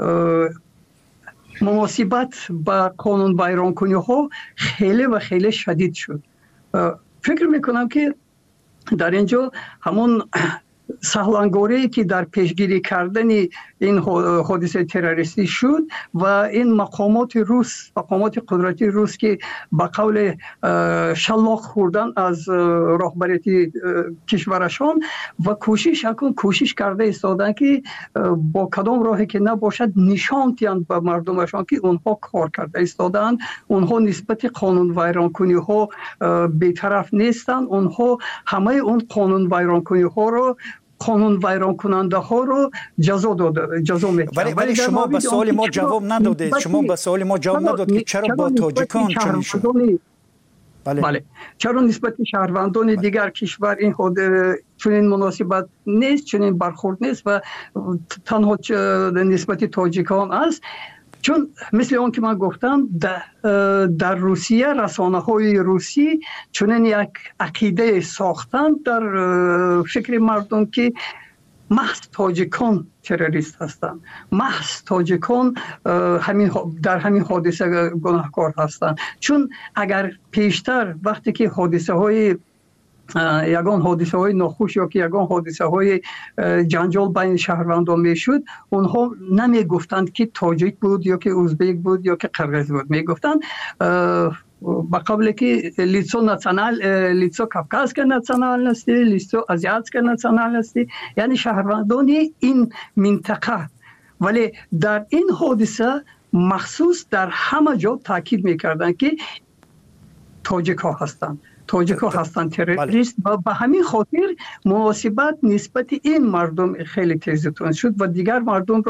مناسبت با قانون ویران کنی ها خیلی و خیلی شدید شد؟ فکر میکنم که در اینجا همون سهلنگاری که در پیشگیری کردن این حادثه تروریستی شد و این مقامات قدرتی روس که با قول شلاق خوردن از رهبری کشورشان و کوشش کرده ایستادن که با کدام راهی که نباشد نشان دهند به مردمشان که اونها کار کرده ایستادن، اونها نسبت قانون ویران کنی ها بی‌طرف نیستند، اونها همه اون قانون ویران کنی ها رو قانون ویران کننده ها رو جزا میکنند. ولی شما به سوال ما جواب ندادید. شما به سوال ما جواب نداد که چرا با تاجیکان چنین شد؟ بله. چرا نسبت شهروندان دیگر کشور این چنین مناسبت نیست، چنین برخورد نیست و تنها نسبت تاجیکان است؟ چون مثل اون که من گفتم در روسیه رسانه های روسی چنین یک عقیده ساختن در فکر مردم که محض تاجیکان تروریست هستند، محض تاجیکان در همین حادثه گناهکار هستند. چون اگر پیشتر وقتی که حادثه های یگان حادثه های ناخوش یا که یگان حادثه های جنجال بین شهروندان میشد، اونها نمی گفتند که تاجیک بود یا که ازبک بود یا که قرغیز بود، می گفتند با قبل که لیتسو کافکاسکا ناسیونالستی، لیتسو آزیاتسکا ناسیونالستی، یعنی شهروندان این منطقه. ولی در این حادثه مخصوص در همه جا تاکید میکردند که تاجیک ها هستند، تاجیک ها هستند تروریست. و به همین خاطر مناسبت نسبت این مردم خیلی تیزتون شد و دیگر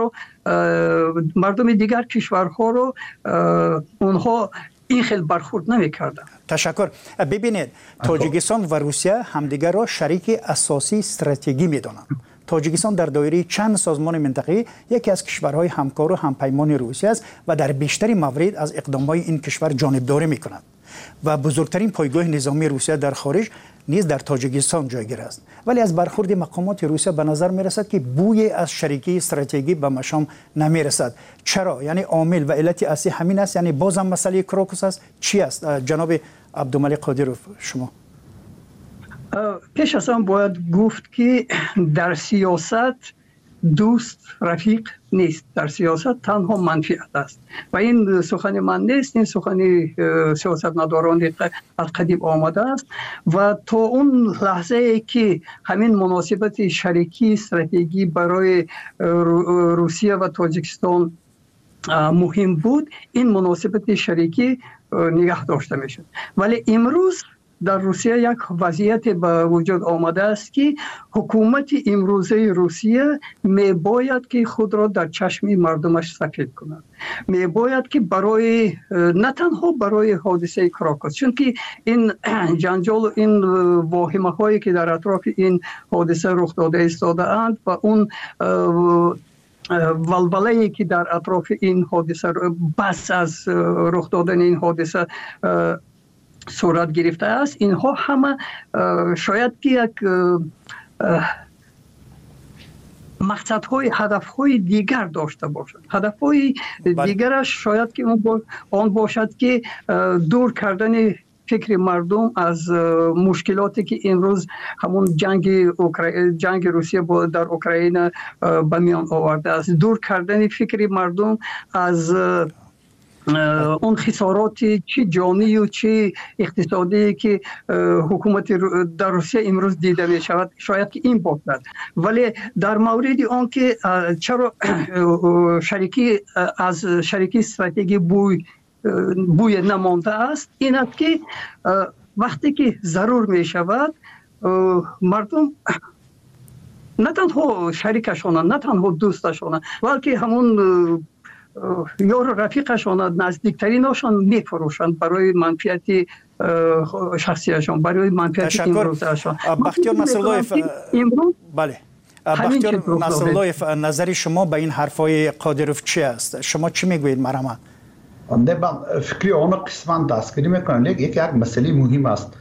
مردم دیگر کشورها رو اونها این خیلی برخورد نمی‌کردن. تشکر. ببینید تاجیکستان و روسیه همدیگر را شریک اساسی استراتژیکی می‌دانند. تاجیکستان در دایره چند سازمان منطقه‌ای یکی از کشورهای همکار و همپیمان روسیه است و در بیشتر موارد از اقدامات این کشور جانبداری می‌کند و بزرگترین پایگاه نظامی روسیه در خارج نیز در تاجیکستان جایگیر است. ولی از برخورد مقامات روسیه به نظر می‌رسد که بوی از شریکی استراتژیکی به مشام نمی‌رسد. چرا؟ یعنی عامل و علت اصلی همین است؟ یعنی بازم مسئله کراکوس است؟ چی است؟ جناب عبدالملک قادروف، شما پیش از آن باید گفت که در سیاست دوست رفیق نیست، در سیاست تنها منفعت است و این سخن من نیست، این سخن سیاستمداران از قدیم آمده است و تا اون لحظه ای که همین مناسبت شریکی استراتژیکی برای روسیه و تاجیکستان مهم بود، این مناسبت شریکی نگه داشته میشد. ولی امروز در روسیه یک وضعیت به وجود آمده است که حکومت امروزه روسیه میباید که خود را در چشم مردمش سفید کند، میباید که برای نه تنها برای حادثه کراکوس، چون که این جنجال و این واهمه هایی که در اطراف این حادثه رخ داده ایستاده اند و اون ولوله‌ای که در اطراف این حادثه بس از رخ دادن این حادثه صورت گرفته است، اینها همه شاید که یک مقصدهای هدفهای دیگر داشته باشد. هدفهای دیگرش شاید که آن باشد که دور کردن فکر مردم از مشکلاتی که امروز همون جنگ روسیه در اوکراین به میان آورده است، دور کردن فکر مردم از اون خسارات چه جانی و چه اقتصادی که حکومت در روسیه امروز دیده می شود، شاید که این باشد. ولی در مورد آن که چرا شریکی از شریکی استراتژی بوی نمانده است، این است که وقتی که ضرور می شود مردم نه تنها شریکشان، نه تنها دوستشان، بلکه همون یار رفیقشان، نزدیکترینشان میفروشند برای منفعت شخصیشان، برای منفعت امروزشان. بختیار نصراللهیف، بله، بختیار نصراللهیف، نظر شما به این حرفای قادروف چی است؟ شما چی میگویید مرحمت؟ من فکری آن قسمت دستگیری میکنم. یک مسئله مهم است.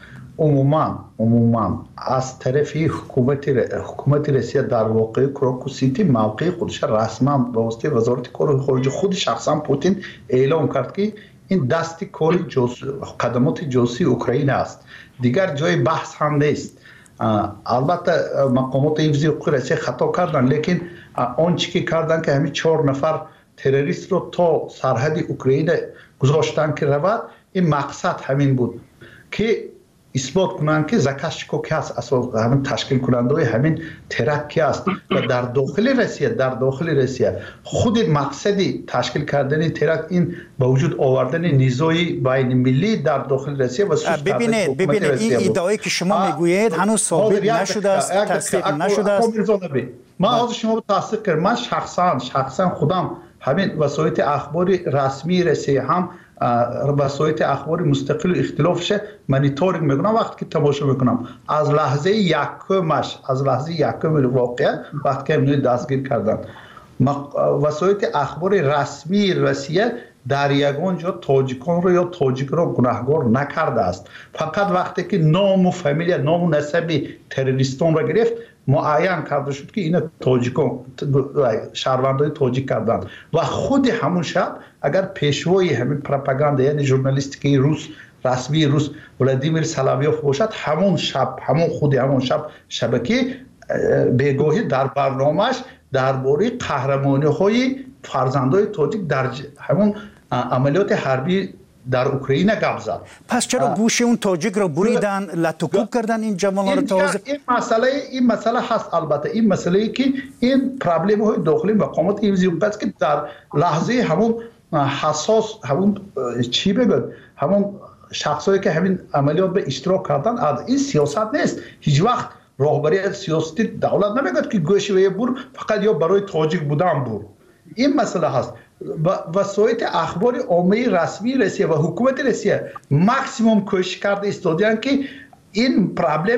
عموما از طرف حکومت روسیه در واقع کراکوسیتی موقع خودش رسما به واسطه وزارت کار خارجه خود شخصا پوتین اعلام کرد که این دست کار قدمات جاسوسی اوکراین است، دیگر جای بحث هم نیست. البته مقامات حفظی حقوق روسیه خطا کردن، لیکن آنچه که کردن که همین 4 نفر تروریست رو تا سرحد اوکراین گذاشتن که رود، این مقصد همین بود که اثبات کنند که زاکاشچیکو که است، همین تشکیل کننده همین ترک است و در داخل روسیه خود مقصدی تشکیل کردن ترک این با وجود آوردن نیزوی بین ملی در داخل روسیه و ببینید این ادعایی که شما میگویید هنوز ثابت نشده است، تصدیق نشده است. من از شما تصدیق کردم. من شخصا خودم همین وسایل اخبار رسمی روسیه هم وسایل اخبار مستقل و اختلافش مانیتورینگ میکنم. وقتی که تماشا میکنم از لحظه یکم واقعا وقتی که دستگیر کردن وسایل اخبار رسمی روسیه در یگان جا تاجیکان رو یا تاجیک رو گناهکار نکرده است. فقط وقتی که نام و فامیل، نام و نسب تروریستان را گرفت، معین کرده شد که اینا تاجیکان شهروندای تاجیک کردند و خود همون شب اگر پیشوای همین پروپاگاندا یعنی ژورنالیستیکی روس رسمی روس ولادیمیر سلاویوف باشد همون شب شبکه بگاهی در برنامه‌اش درباره قهرمانی‌های فرزندای تاجیک در همون عملیات حربی در اوکراین گپ زد. پس چرا گوش اون تاجیک رو بریدن لطوکوب کردن این جوانان رو تازه؟ این مسئله هست. البته این مسئله ای که این پرابلم های داخلی مقامات حفظی است که در لحظه همون حساس همون چی بگم همون شخصایی که همین عملیات به اشتراک کردن از این سیاست نیست. هیچ وقت راهبری سیاسی دولت نمیگه که گوش و بور فقط یا برای تاجیک بودن بور. این مسئله هست. وسایل اخبار عامه رسمی روسیه و حکومت روسیه ماکسیموم کوشش کرده ایستادن که این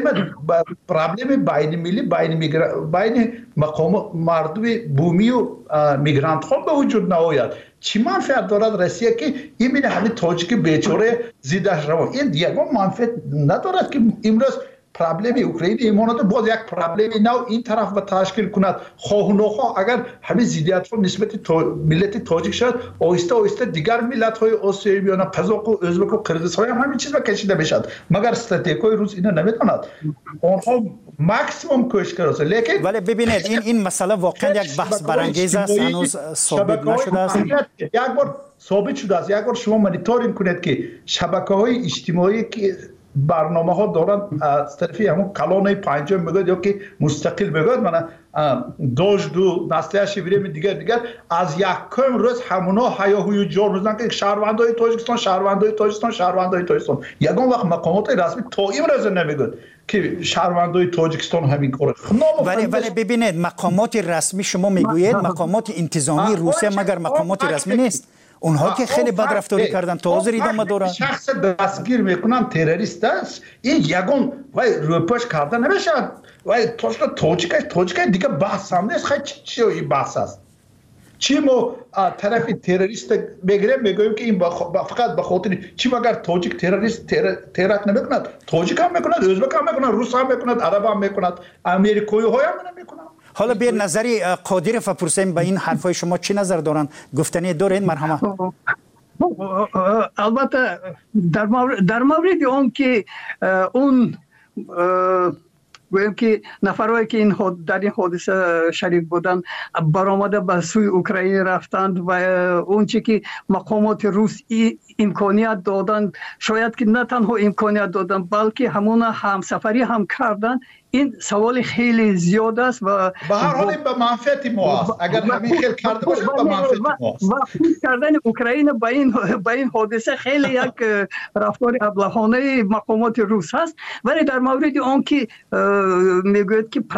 پرابلم بین ملی بین مقام مردم بومی و میگرانت ها به وجود نیاید. چی منفعت دارد روسیه که این همین تاجیک بیچاره زیدش رو این یگان منفعت ندارد که امروز پرابلم اوکراین ایمانات باز یک پرابلم نو این طرف و تشکیل کند خواه و نخواه اگر همین زیدیت ها نسبت ملت تاجیک شد آهسته آهسته دیگر ملت های آسیایی بیان قزاق و ازبک و قرقیزستان هم همین چیز را کشیده بشد مگر استراتژی روس اینا نمیداند آنها ماکسیمم کوشش کرده لیکن ولی ببینید این مسئله واقعا یک بحث برانگیز است هنوز ثابت نشده است یک بار ثابت شده است یک بار شما مانیتورینگ کنید که شبکه‌های اجتماعی که برنامه ها دارن از طرفی همون کلان پنجم میگوید یا که مستقل میگوید من داشت دو نسله شیبیریم دیگر از یکم روز همونا هیاهوی جور میزنن که شهروندای تاجیکستان یگان وقت مقامات رسمی تا این روز نمیگوید که شهروندای تاجیکستان همین کاره. ولی ببینید مقامات رسمی شما میگویید مقامات انتظامی روسیه مگر مقامات رسمی نیست؟ اونها که خیلی بد رفتاری کردن تا حاضر ادامه دارن. شخص دستگیر میکنن تروریست است این یگان وای روپاش کردن نمیشه وای تاجیک دیگه بحث هم نیست خیلی چی این بحث است چی ما طرف تروریست میگویم که این فقط به خاطر چی اگر تاجیک تروریست ترک نمیکند تاجیک هم میکند ازبک هم میکند روس هم میکند عرب هم میکند امریکایی های هم نمیکند. حالا بیر نظری قادر فپرسیم به این حرفای شما چی نظر دارن گفتنی دارین مرحمت؟ البته در مورد اون که اون گویم که نفرهایی که در این حادثه شریک بودند برآمده به سوی اوکراین رفتند و اون چی که مقامات روس امکانیت دادند شاید که نه تنها امکانیت دادند بلکه همون همسفری هم کردند این سوال خیلی زیاد است و به هر حال به منفعت ما است اگر همین خیلی کرده باشه به منفعت ما است و خود کردن اوکراین با این حادثه خیلی یک رفتار ابلهانه مقامات روس هست ولی در مورد آن که میگوید که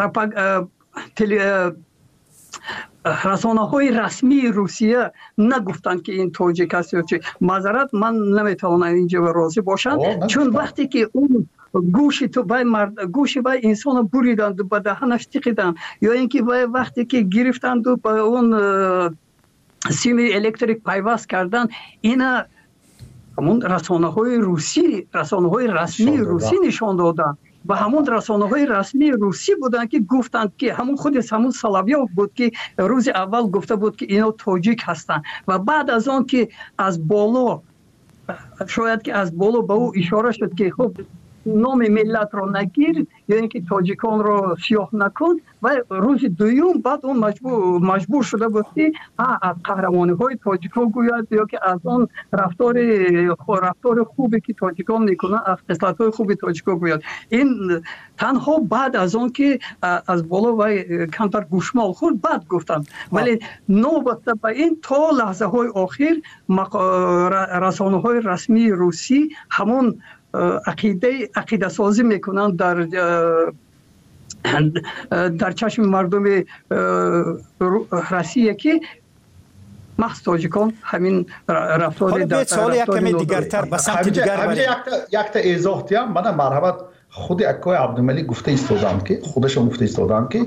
رسانه‌های رسمی روسیه نگفتند که این تاجیک است یا چه معذرت من نمیتوانم اینجا راضی باشم چون وقتی که اون گوشی تو گوشی بای انسان بریدند به دهنش تکیدند یا اینکه وقتی که گرفتند و به اون سیم الکتریک پیوست کردن اینا همون رسانه‌های رسمی روسی نشان دادند و همون رسانه‌های رسمی روسی بودند که گفتند که همون سلاویوف بود که روز اول گفته بود که اینا تاجیک هستند و بعد از آن که از بالا شاید که از بالا به او اشاره شد که خب نام ملت رو نگیر یا اینکه تاجیکان رو سیاه نکن و روز دوم بعد اون مجبور شده بود که از قهرمانی‌های تاجیکان گوید یا که از اون رفتار خوبی که تاجیکان میکنن از خصلت‌های خوبی تاجیکان گوید این تنها بعد از اون که از بالا و کمتر گوشمال خورد بعد گفتن ولی نوبت به این تا لحظه های آخر رسانه‌های رسمی روسی همون عقیده سازی میکنن در چشم مردم روسیه که محض تاجیکان همین رفتار در سوال یک کمی دیگرتر به سمت دیگر یک تا ایزاح دیم من مرحبت خود اکای عبدالملک گفته ایستادم که خودشون گفته ایستادم که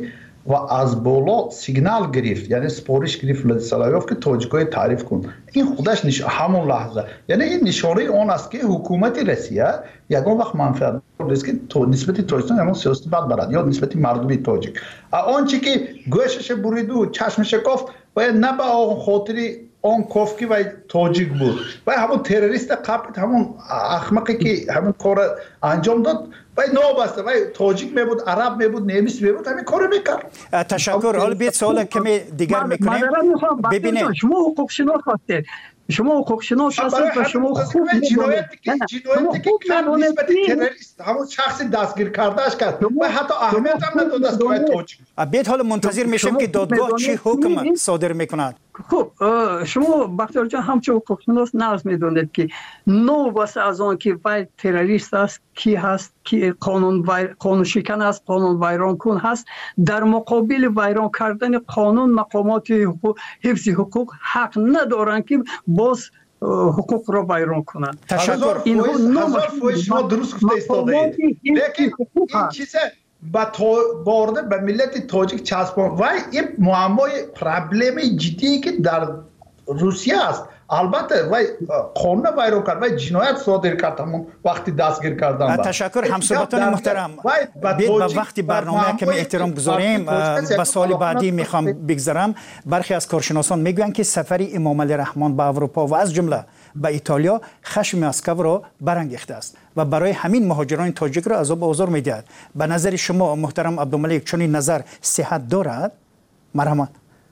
و از بالا سیگنال گرفت، یعنی سپارش گرفت ولادیسلاویوف که تاجیکای تعریف کن. این خودش همون لحظه، یعنی این نشانه آن است که حکومت روسیه یگان وقت منفعت است که نسبت تاجیکستان همون سیاست بد برد یا نسبت مردم تاجیک. آنچه که گوشش برید و چشمش کافت و نه به خاطر آن کاف که تاجیک بود و همون تروریست قبل همون احمقی که همون کار انجام داد و نابسته و تاجیک میبود، عرب میبود، نیمیس میبود، همین کارو میکرد. تشکر. حالا بیت سوال کمی دیگر میکنیم. ببینید شما حقوق شناس هستید، شما حقوق شناس هستید و شما خوب جنایتی که کرد نسبت تروریست همون شخصی دستگیر کردهش کرد و حتی اهمیت هم نداد است که تاجیک. بیت حالا منتظر میشیم که دادگاه چی حکم صادر میکند. خب شما بختیار جان همچون حقوق شناس نرز میدونید که نو واسه از آن که وای تروریست است، کی هست که قانون شکن است، قانون ویران کن هست، در مقابل ویران کردن قانون مقامات حفظ حقوق حق ندارند که باز حقوق را ویران کنند. تشکر. هزار فویز شما درست گفته ایستاده اید، لیکن این چیزه به ملت تاجیک چسبان و این معمای پرابلم جدی که در روسیه است. البته و قانون ویران کرد و جنایت صادر کرد همون وقتی دستگیر کردن. تشکر همسایگان محترم. به وقتی برنامه کمی احترام گذاریم به سوال بعدی میخوام بگذارم. برخی از کارشناسان میگویند که سفر امام علی رحمان به اروپا و از جمله به ایتالیا خشم مسکو را برانگیخته است و برای همین مهاجران تاجیک را عذاب و آزار میدهد. به نظر شما محترم عبدالملک چنین نظر صحت دارد؟ مرحمت.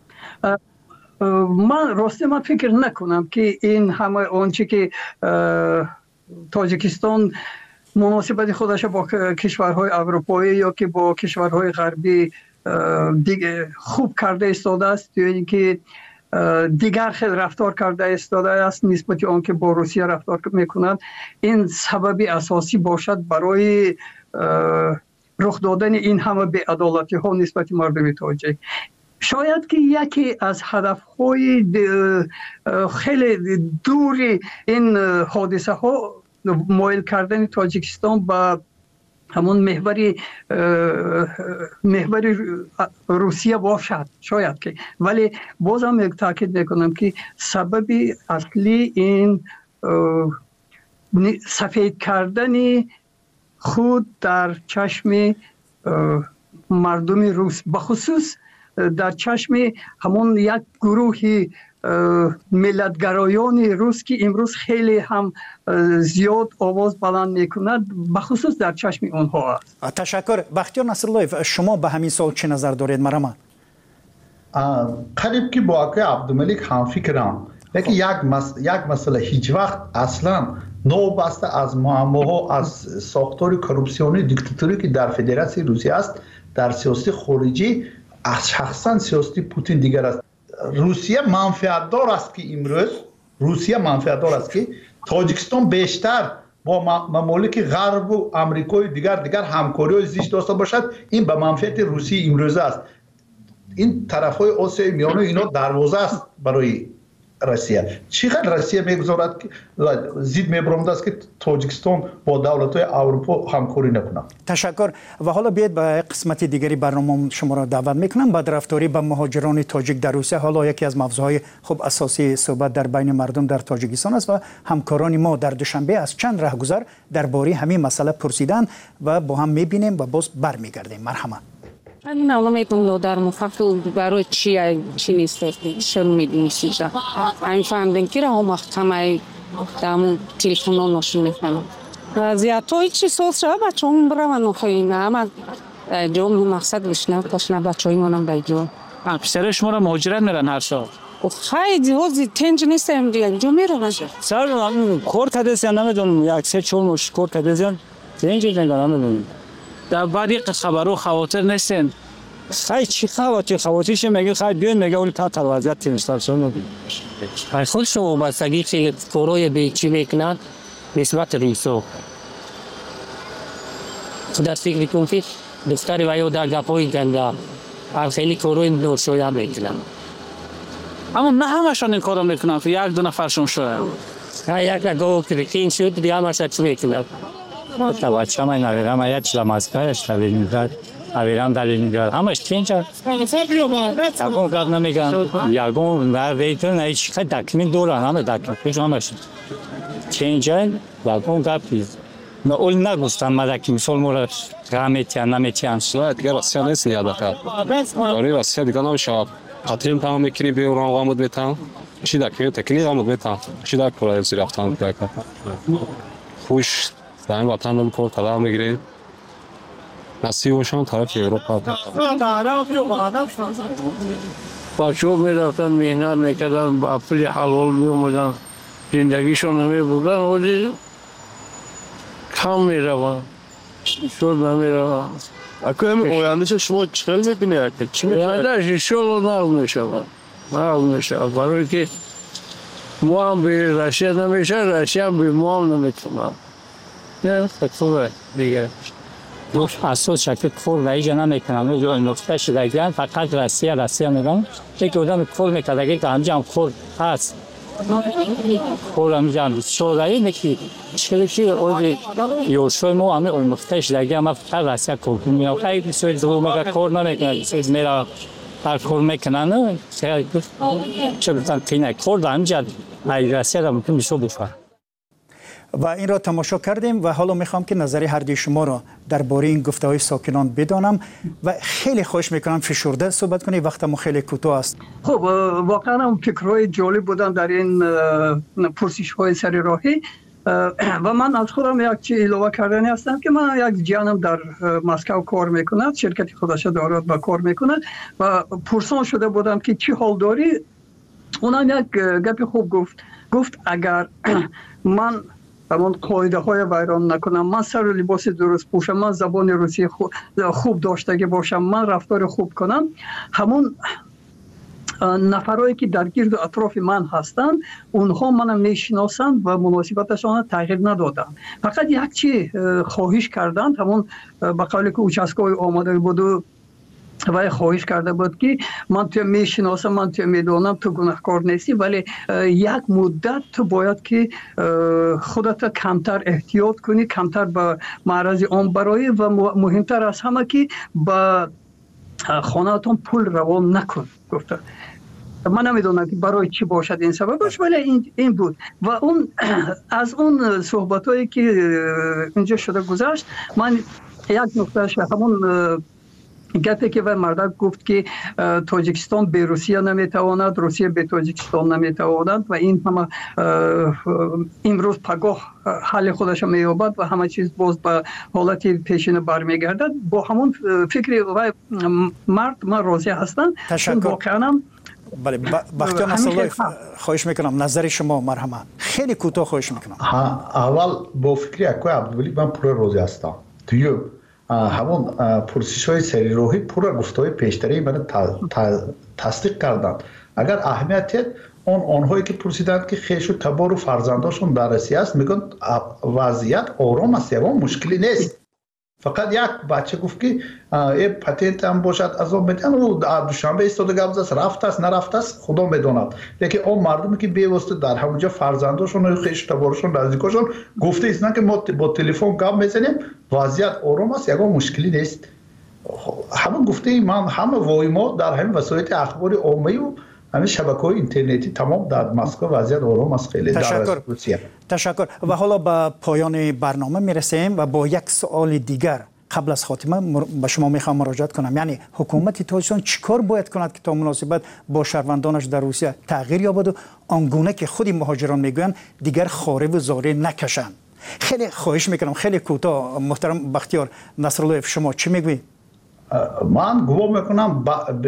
من فکر نکنم که این همه آنچه که تاجیکستان مناسبت خودش با کشورهای اروپایی یا که با کشورهای غربی دیگه خوب کرده ایستاده است یا اینکه دیگر خیلی رفتار کرده ایستاده است نسبت آن که با روسیه رفتار میکنند، این سبب اساسی باشد برای رخ دادن این همه بی‌عدالتی ها نسبت مردم تاجیک. شاید که یکی از هدفهای خیلی دوری این حادثه ها مایل کردن تاجیکستان به همون محور روسیه باشد، شاید که، ولی بازم یک تاکید میکنم که سبب اصلی این سفید کردن خود در چشم مردم روس، بخصوص در چشم همون یک گروه ملتگرایان روس که امروز خیلی هم زیاد آواز بلند میکند، بخصوص در چشم اونها است. تشکر. بختیار نصرالله، شما به همین سوال چه نظر دارید؟ مرحمت. قریب که با آقای عبدالملک هم فکرم، لیکن یک مسئله هیچ وقت اصلا نوبسته از معماها از ساختار کروپسیونی دیکتاتوری که در فدراسیون روسیه است، در سیاست خارجی از شخصا سیاست پوتین دیگر است. روسیه منفعت دار است که امروز که تاجیکستان بیشتر با ممالک غرب و آمریکای دیگر همکاری زیست داشته باشد. این به منفعت روسیه امروز است. این طرفهای آسیای میانه اینا دروازه است برای روسیه. چقدر روسیه میگذارد که زید میبرمد است که تاجیکستان با دولت‌های اروپا همکاری نکنه. تشکر. و حالا بیاید به قسمت دیگری برنامه شما را دعوت میکنم. بدرفتاری به مهاجران تاجیک در روسیه حالا یکی از موضوعهای خوب اساسی صحبت در بین مردم در تاجیکستان است و همکاران ما در دوشنبه از چند راهگذر درباره همین مسئله پرسیدن و با هم میبینیم و باز برمیگردیم. مرحمت. من نمی‌دونم در مفصل برای چی نیست شروع می‌دونید. این فهمیدن که راه محکمه دام تلفن نشون می‌کنم. زیادتای چی سوال شد بچه‌م برام نخواهیم. من جوم مقصد بشنم پاشنه بچه‌ای منم بیجو. پسر شما را مهاجرت میرن هر سال. خیلی وزی تنج نیستم دیگه جو میرن. سال کور کدیس نمی‌دونم یک سه چهار مش کور کدیسیان تنج نمی‌دونم. در بعدی خبرو خواطر نیستن. خیلی چی خواطرش میگه خیلی بیان میگه اون تا وضعیت تیمستان میگه. خیلی خود شما بستگی که کوروی به چی میکنند نسبت ریسو. خدا فکر کنم که دفتری وایو در گپوی گنده. خیلی کوروی دور شویا میکنند. اما نه همشون این کارو میکنن که یک دو نفرشون شده. یک نگاه کردین شد دیگه همش چی میکنند. تو بچه‌م ندارم، یه چیز ماسکارش نمی‌دونم. اویران دلیل میگه همش چینجا اون کار نمیگن یارگون در ویتون هیچ خیلی دکمین دوران همه دکمین همش چینجا و اون کار پیز نه اول نگفتم مدکی مثال مورد رمیتیان نمیتیان نه دیگه راستی نیست نیاده کرد داری راستی دیگه نمیشه قطعیم تمام میکنی به اون آمد بیتام چی دکمین تکنیک آمد بیتام چی دک پرای زیر افتان کرد خوش زمین وطن رو میکنه طلب میگیرید نصیبشان طرف اروپا بچه‌ها میرفتن مهنت میکردن با پول حلال میومدن زندگیشون نمیبردن ولی کم میرون شد نمیرون اکو همین آیندهش شما چخیل میبینید؟ آیندهش شلو نقل میشه برای که ما هم به رشیه نمیشه رشیه هم به ما هم نمیتونم نه خطوره دیگه اساس شکل کور و ایجا نمیکنم نقطه شدگیان فقط رسیه میگم یک آدم کور میکردگی که همجا هم کور هست کور همجا هم شدگی نکی چکلی اوزی یوشوی ما همه اون نقطه شدگی هم فقط رسیه کور میگم خیلی سوی دو مگه کور نمیکنم سوی میرا هر کور میکنن چه بودن تینه کور و همجا رسیه را ممکن میشو بفر و این را تماشا کردیم و حالا میخوام که نظر هر دوی شما را درباره این گفته‌های ساکنان بدانم و خیلی خوش میکنم فشرده صحبت کنی وقت ما خیلی کوتاه است. خب واقعا هم فکرهای جالب بودن در این پرسش‌های سر راهی و من از خودم یک چیز اضافه کردنی هستم که من یک جانم در مسکو کار میکند شرکت خودش دارد و کار میکند و پرسان شده بودم که چی حال داری اونم یک گپ خوب گفت اگر من همون قاعده های ویران نکنم من سر لباس درست پوشم من زبان روسی خوب داشتگی باشم من رفتار خوب کنم همون نفرایی که در گرد و اطراف من هستند اونها منو میشناسند و مناسبتشان تغییر ندادن فقط یک چی خواهش کردند همون به قولی که اوچسکوی آماده بود و خواهش کرده بود که من تو میشناسم من تو میدونم تو گناهکار نیستی ولی یک مدت تو باید که خودت کمتر احتیاط کنی کمتر به معرض آن برای و مهمتر از همه که به خانه‌تون پول روان نکن گفته من نمیدونم که برای چی باشد این سببش ولی این بود و اون از اون صحبتایی که اینجا شده گذشت من یک نقطهش همون گفته که و مردک گفت که تاجیکستان به روسیه نمیتواند روسیه به تاجیکستان نمیتواند و این همه امروز پگاه حل خودش مییابد و همه چیز باز به حالت پیشین برمیگردد با همون فکری و مرد من راضی هستم تشکر بله بختیار نصرالله خواهش میکنم نظر شما مرحمت خیلی کوتاه خواهش میکنم اول با فکری اکوی عبدالولی من پور راضی هستم توی همون پرسش های سری روحی پور گفته های پیشتری من تصدیق کردند اگر اهمیت آنهایی که پرسیدند که خیش و تبار و فرزنداشون در روسیه است میگن وضعیت آرام است یوان مشکلی نیست فقط یک بچه گفت که این پتنت هم باشد از آن میدن و دوشنبه ایستاده گفت است رفت است نرفت است خدا میداند لیکن اون مردمی که بیواسطه در همونجا فرزنداشون و خیش تبارشون نزدیکاشون گفته ایستن که ما با تلفن گپ میزنیم وضعیت آرام است یگان مشکلی نیست همه گفته من همه وایما در همین وسایل اخبار عامه و همین شبکه‌های اینترنتی تمام در مسکو وضعیت آرام است خیلی تشکر و حالا به پایان برنامه میرسیم و با یک سوال دیگر قبل از خاتمه به شما میخوام مراجعه کنم یعنی حکومت تاجیکستان چیکار باید کند که تا مناسبت با شهروندانش در روسیه تغییر یابد و آنگونه که خود مهاجران میگویند دیگر خاره و زاره نکشند خیلی خواهش میکنم خیلی کوتاه محترم بختیار نصرالله شما چی میگویید من گمان میکنم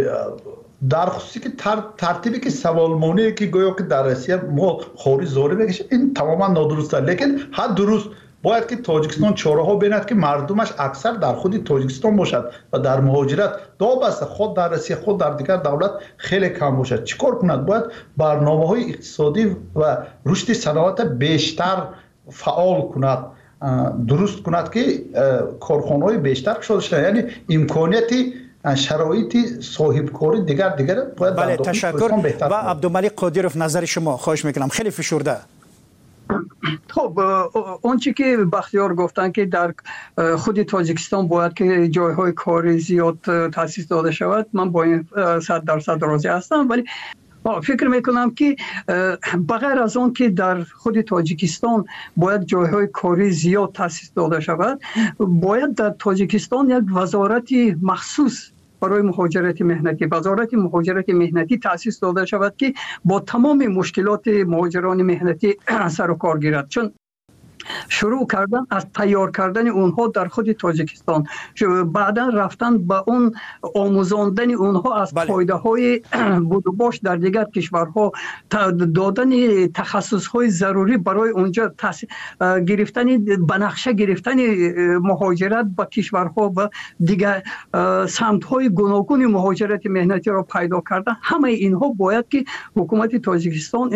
در خصوصی که ترتیبی که سوالمانی که گویا که در روسیه ما خاری زاره بکشیم این تماما نادرست است لیکن هر درست باید که تاجیکستان چاره‌ها بیند که مردمش اکثر در خود تاجیکستان باشد و در مهاجرت دابسته خود در روسیه خود در دیگر دولت خیلی کم باشد چیکار کند باید برنامه‌های اقتصادی و رشد صنعت بیشتر فعال کند درست کند که کارخانه‌های بیشتر شده شود یعنی امکانیتی شرایطی صاحبکاری دیگر بله تشکر و عبدالملک قادیروف نظر شما خواهش میکنم خیلی فشرده خب اون چی که بختیار گفتن که در خود تاجیکستان باید که جایهای کاری زیاد تأسیس داده شود، من با این 100% راضی هستم، ولی فکر میکنم که بغیر از اون که در خود تاجیکستان باید جایهای کاری زیاد تأسیس داده شود، باید در تاجیکستان یک وزارت مخصوص برای مهاجرت مهنتی، وزارت مهاجرت مهنتی تأسیس داده شود که با تمام مشکلات مهاجران مهنتی سر و کار گیرد. چون شروع کردن از تیار کردن اونها در خود تاجیکستان، بعدا رفتن به اون آموزاندن اونها از فایده های بود و باش در دیگر کشورها، دادن تخصص های ضروری برای اونجا گرفتن بنقشه گرفتن مهاجرت به کشورها و دیگر سمت های گوناگون مهاجرت مهنتی را پیدا کردن. همه اینها باید که حکومت تاجیکستان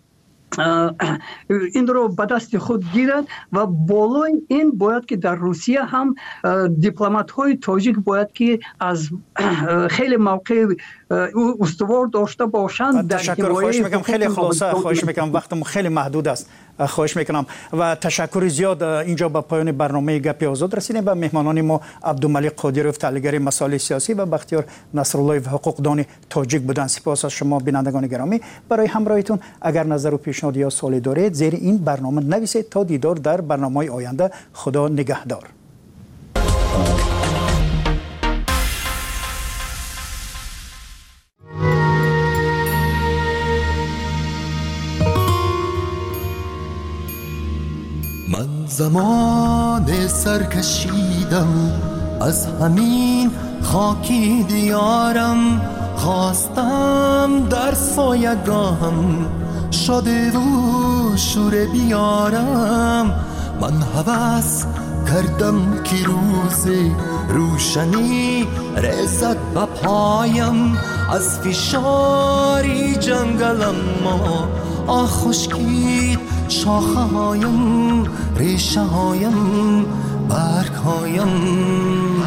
این رو به دست خود گیرد و بالای این باید که در روسیه هم دیپلمات های تاجیک باید که از خیلی موقع استوار داشته باشند. تشکر، خواهش میکنم خیلی خلاصه، خواهش میکنم وقتم خیلی محدود است، خواهش میکنم و تشکر زیاد. اینجا به پایان برنامه گپ آزاد رسیدیم. به مهمانان ما عبدالملک قادروف، تحلیلگر مسائل سیاسی، و بختیار نصرالله، حقوقدان تاجیک بودند. سپاس از شما بینندگان گرامی برای همراهیتون. اگر نظر و پیشنهاد یا سوالی دارید زیر این برنامه نویسید. تا دیدار در برنامه‌های آینده. خدا نگهدار. من زمان سرکشیدم از همین خاکی دیارم، خواستم در سایگاهم شاده و شور بیارم. من هوس کردم که روز روشنی رسد به پایم، از فشاری جنگلم ما خشکید شاخه هایم، ریشه هایم، برگ هایم.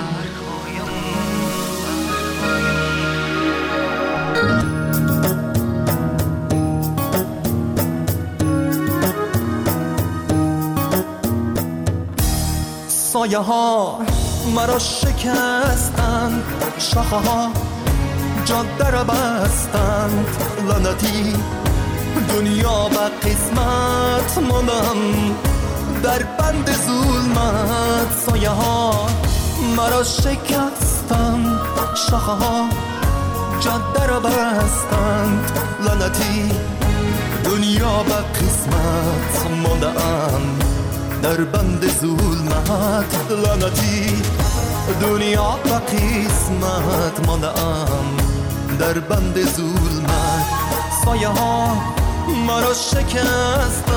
سایه ها مرا شکستند، شاخه ها جاده را بستند. لعنتی دنیا به قسمت ماندم در بند ظلمت. سایه ها مرا شکستند، شاخه ها جاده را بستند. لعنتی دنیا به قسمت ماندم در بند ظلمت. لعنتی دنیا به قسمت ماندم در بند ظلمت. سایه ها مرا شکستند.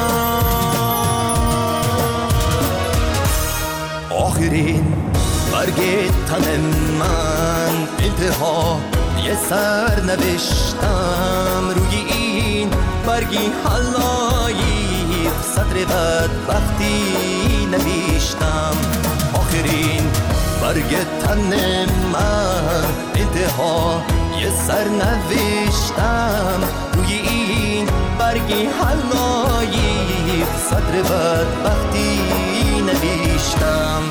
آخرین برگ تن من انتها یه سر نوشتم، روی این برگی حلایی صدر بدبختی نوشتم. آخرین برگ تن من انتها یه سر نوشتم، روی این برگی حلایی صدر بدبختی نوشتم.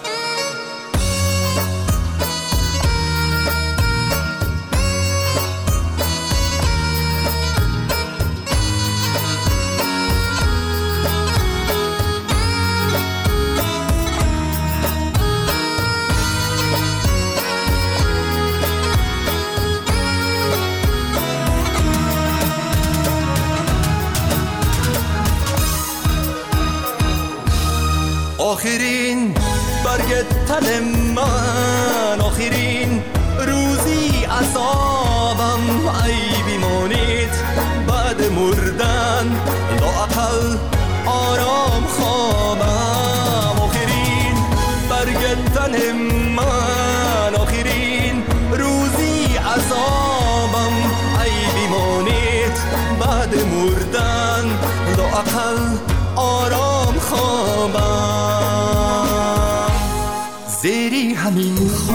آخرین برگ تن من، آخرین روزی عذابم، ای بیمانید بعد مردن لااقل آرام خوابم. آخرین برگ تن من، آخرین روزی عذابم، ای بیمانید بعد مردن لااقل آرام خوابم. زیری همین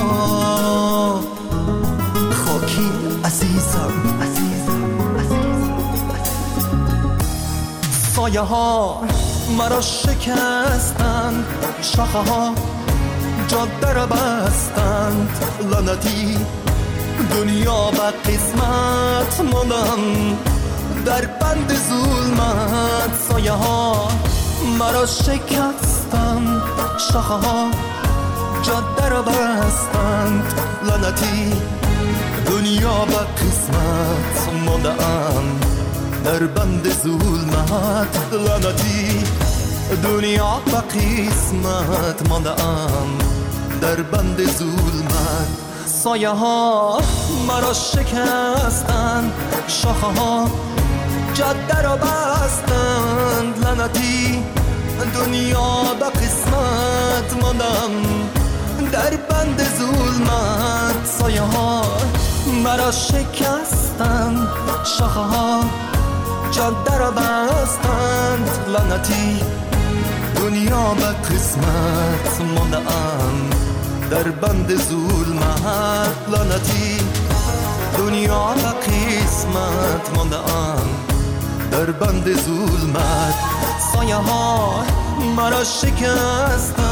خاکی عزیزم، سایه ها مرا شکستند، شاخه ها جاده را بستند، لعنتی دنیا به قسمت ماندم در بند ظلمت. سایه ها مرا شکستند، شاخه ها جاده را بستند، لعنتی دنیا به قسمت ماندم در بند ظلمت. لعنتی دنیا به قسمت ماندم در بند ظلمت. سایه ها مرا شکستند، شاخه ها جاده را بستند، لعنتی دنیا به قسمت ماندم در بند ظلمت. سایه ها مرا شکستند، شاخه ها جاده را بستند، لعنتی دنیا به قسمت ماندم در بند ظلمت. لعنتی دنیا به قسمت ماندم در بند ظلمت. سایه ها مرا شکستند.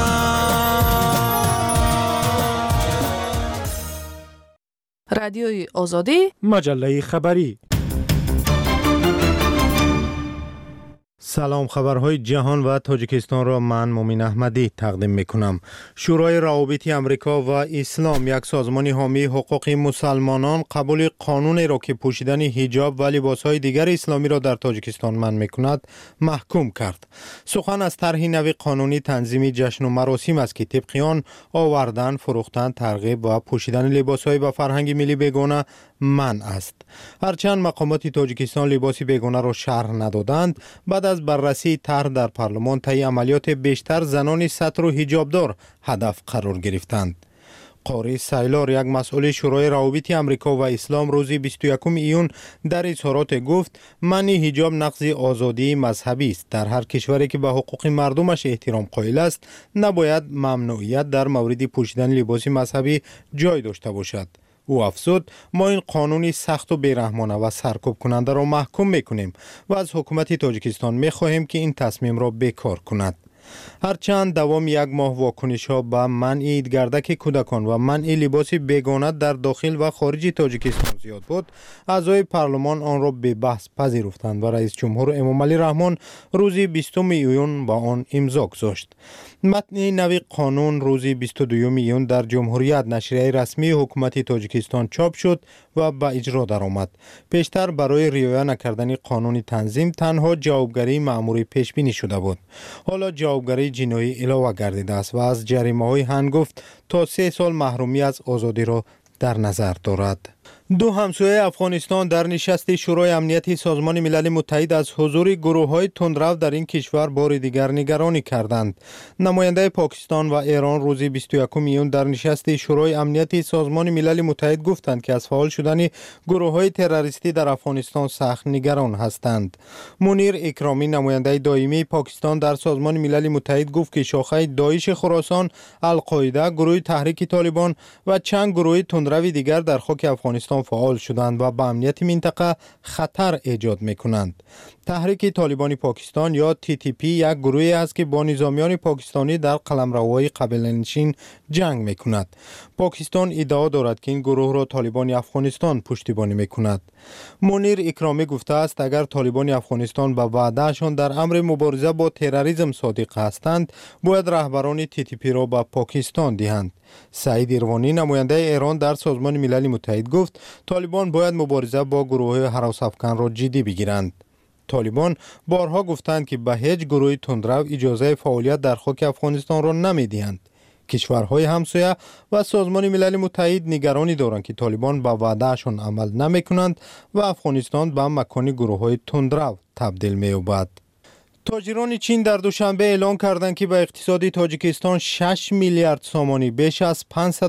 رادیوی آزادی، مجله خبری. سلام، خبرهای جهان و تاجیکستان را من مومین احمدی تقدیم میکنم. شورای روابط امریکا و اسلام، یک سازمان حامی حقوق مسلمانان، قبول قانونی را که پوشیدن حجاب و لباسهای دیگر اسلامی را در تاجیکستان منع میکند محکوم کرد. سخن از طرح نوی قانونی تنظیم جشن و مراسم است که طبق آن آوردن، فروختن، ترغیب و پوشیدن لباسهای با فرهنگ ملی بیگانه منع است. هرچند مقامات تاجیکستان لباس بیگانه را شرح ندادند، بعد از بررسی طرح در پارلمان طی عملیات بیشتر زنان سطر و حجابدار هدف قرار گرفتند. قاری سایلار، یک مسئول شورای روابط امریکا و اسلام، روز 21 ایون در اظهارات گفت منع حجاب نقض آزادی مذهبی است. در هر کشوری که به حقوق مردمش احترام قائل است، نباید ممنوعیت در مورد پوشیدن لباس مذهبی جای داشته باشد. او افزود ما این قانونی سخت و بیرحمانه و سرکوب کننده را محکوم میکنیم و از حکومت تاجیکستان میخواهیم که این تصمیم را بیکار کند. هرچند دوام یک ماه واکنش ها به منع گردک کودکان و منع لباس بیگانه در داخل و خارج تاجیکستان زیاد بود، اعضای پارلمان آن را به بحث پذیرفتند و رئیس جمهور امامعلی رحمان روز 20 ایون با آن امضا گذاشت. متن نوی قانون روز 22 ایون در جمهوریت، نشریه رسمی حکومت تاجیکستان، چاپ شد و به اجرا درآمد. پیشتر برای رعایت نکردن قانون تنظیم تنها جوابگری مأموری پیش بینی شده بود. حالا جوابگری جنایی علاوه گردیده است و از جریمه‌های هنگفت تا 3 سال محرومی از آزادی را در نظر دارد. دو همسایه افغانستان در نشست شورای امنیت سازمان ملل متحد از حضور گروه‌های تندرو در این کشور بار دیگر نگرانی کردند. نماینده پاکستان و ایران روز 21 ایون در نشست شورای امنیت سازمان ملل متحد گفتند که از فعال شدن گروه‌های تروریستی در افغانستان سخت نگران هستند. منیر اکرامی، نماینده دائمی پاکستان در سازمان ملل متحد، گفت که شاخه داعش خراسان، القاعده، گروه تحریک طالبان و چند گروه تندرو دیگر در خاک افغانستان فعال شدند و به امنیت منطقه خطر ایجاد می‌کنند. تحریک طالبان پاکستان یا TTP یک گروهی است که با نظامیان پاکستانی در قلمروهای قبیله‌نشین جنگ می‌کند. پاکستان ادعا دارد که این گروه را طالبان افغانستان پشتیبانی می‌کند. منیر اکرامی گفته است اگر طالبان افغانستان به وعدهشان در امر مبارزه با تروریسم صادق هستند، باید رهبران TTP را به پاکستان دهند. سعید اروانی، نماینده ایران در سازمان ملل متحد، گفت طالبان باید مبارزه با گروه هراس افکن را جدی بگیرند. طالبان بارها گفتند که به هیچ گروه تندرو اجازه فعالیت در خاک افغانستان را نمیدهند. کشورهای همسایه و سازمان ملل متحد نگرانی دارند که طالبان به وعدهشان عمل نمی کنند و افغانستان به مکان گروه‌های تندرو تبدیل می‌یابد. تاجران چین در دوشنبه اعلام کردند که به اقتصاد تاجیکستان 6 میلیارد سامانی بیش از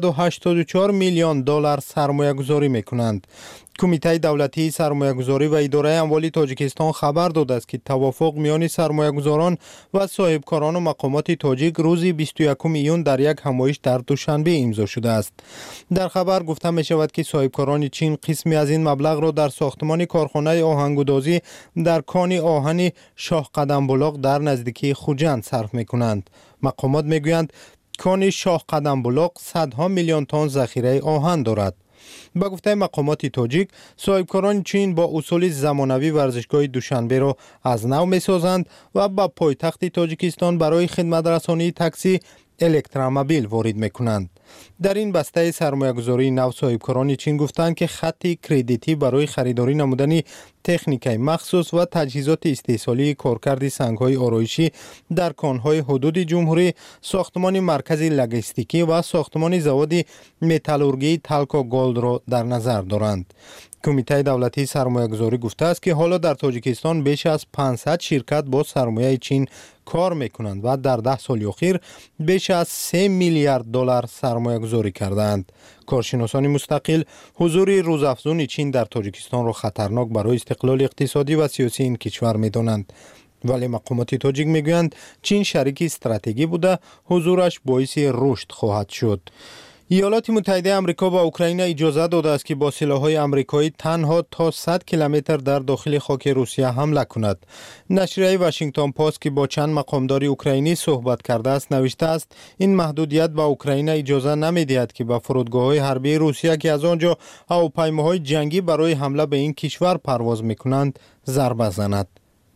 584 میلیون دلار سرمایه گذاری میکنند. کمیته دولتی سرمایه گذاری و اداره اموال تاجیکستان خبر داده است که توافق میان سرمایه گذاران و صاحبکاران و مقامات تاجیک روز 21 ایون در یک همایش در دوشنبه امضا شده است. در خبر گفته می شود که صاحبکاران چین قسمی از این مبلغ را در ساختمان کارخانه آهنگودازی در کان آهن شاه قدم بلاغ در نزدیکی خوجند صرف می کنند. مقامات می گویند کان شاه قدم بلاغ صدها میلیون تن ذخیره آهن دارد. با گفته مقامات تاجیک، صاحبکاران چین با اصول زمانوی ورزشگاه دوشنبه را از نو می سازند و با پایتخت تاجیکستان برای خدمت رسانی تاکسی الکترومبیل وارد می کنند. در این بسته سرمایه گذاری نو صاحبکاران چین گفتند که خط کردیتی برای خریداری نمودن تکنیکای مخصوص و تجهیزات استحصالی کارکرد سنگ‌های آرایشی در کان‌های حدود جمهوری، ساختمان مرکز لوجستیکی و ساختمان زواد متالورگی تلک و گلد را در نظر دارند. کمیته دولتی سرمایه گذاری گفته است که حالا در تاجیکستان بیش از 500 شرکت با سرمایه چین کار میکنند و در 10 سال اخیر بیش از 3 میلیارد دلار سرمایه گذاری کردند. کارشناسان مستقل حضور روزافزون چین در تاجیکستان را خطرناک برای استقلال اقتصادی و سیاسی این کشور میدانند. ولی مقامات تاجیک میگویند چین شریک استراتژی بوده، حضورش باعث رشد خواهد شد. ایالات متحده آمریکا به اوکراین اجازه داده است که با سلاح‌های آمریکایی تنها تا 100 کیلومتر در داخل خاک روسیه حمله کند. نشریه واشنگتن پست که با چند مقامدار اوکراینی صحبت کرده است نوشته است این محدودیت به اوکراین اجازه نمی‌دهد که به فرودگاه‌های حربی روسیه که از آنجا هواپیماهای جنگی برای حمله به این کشور پرواز می‌کنند ضربه زند.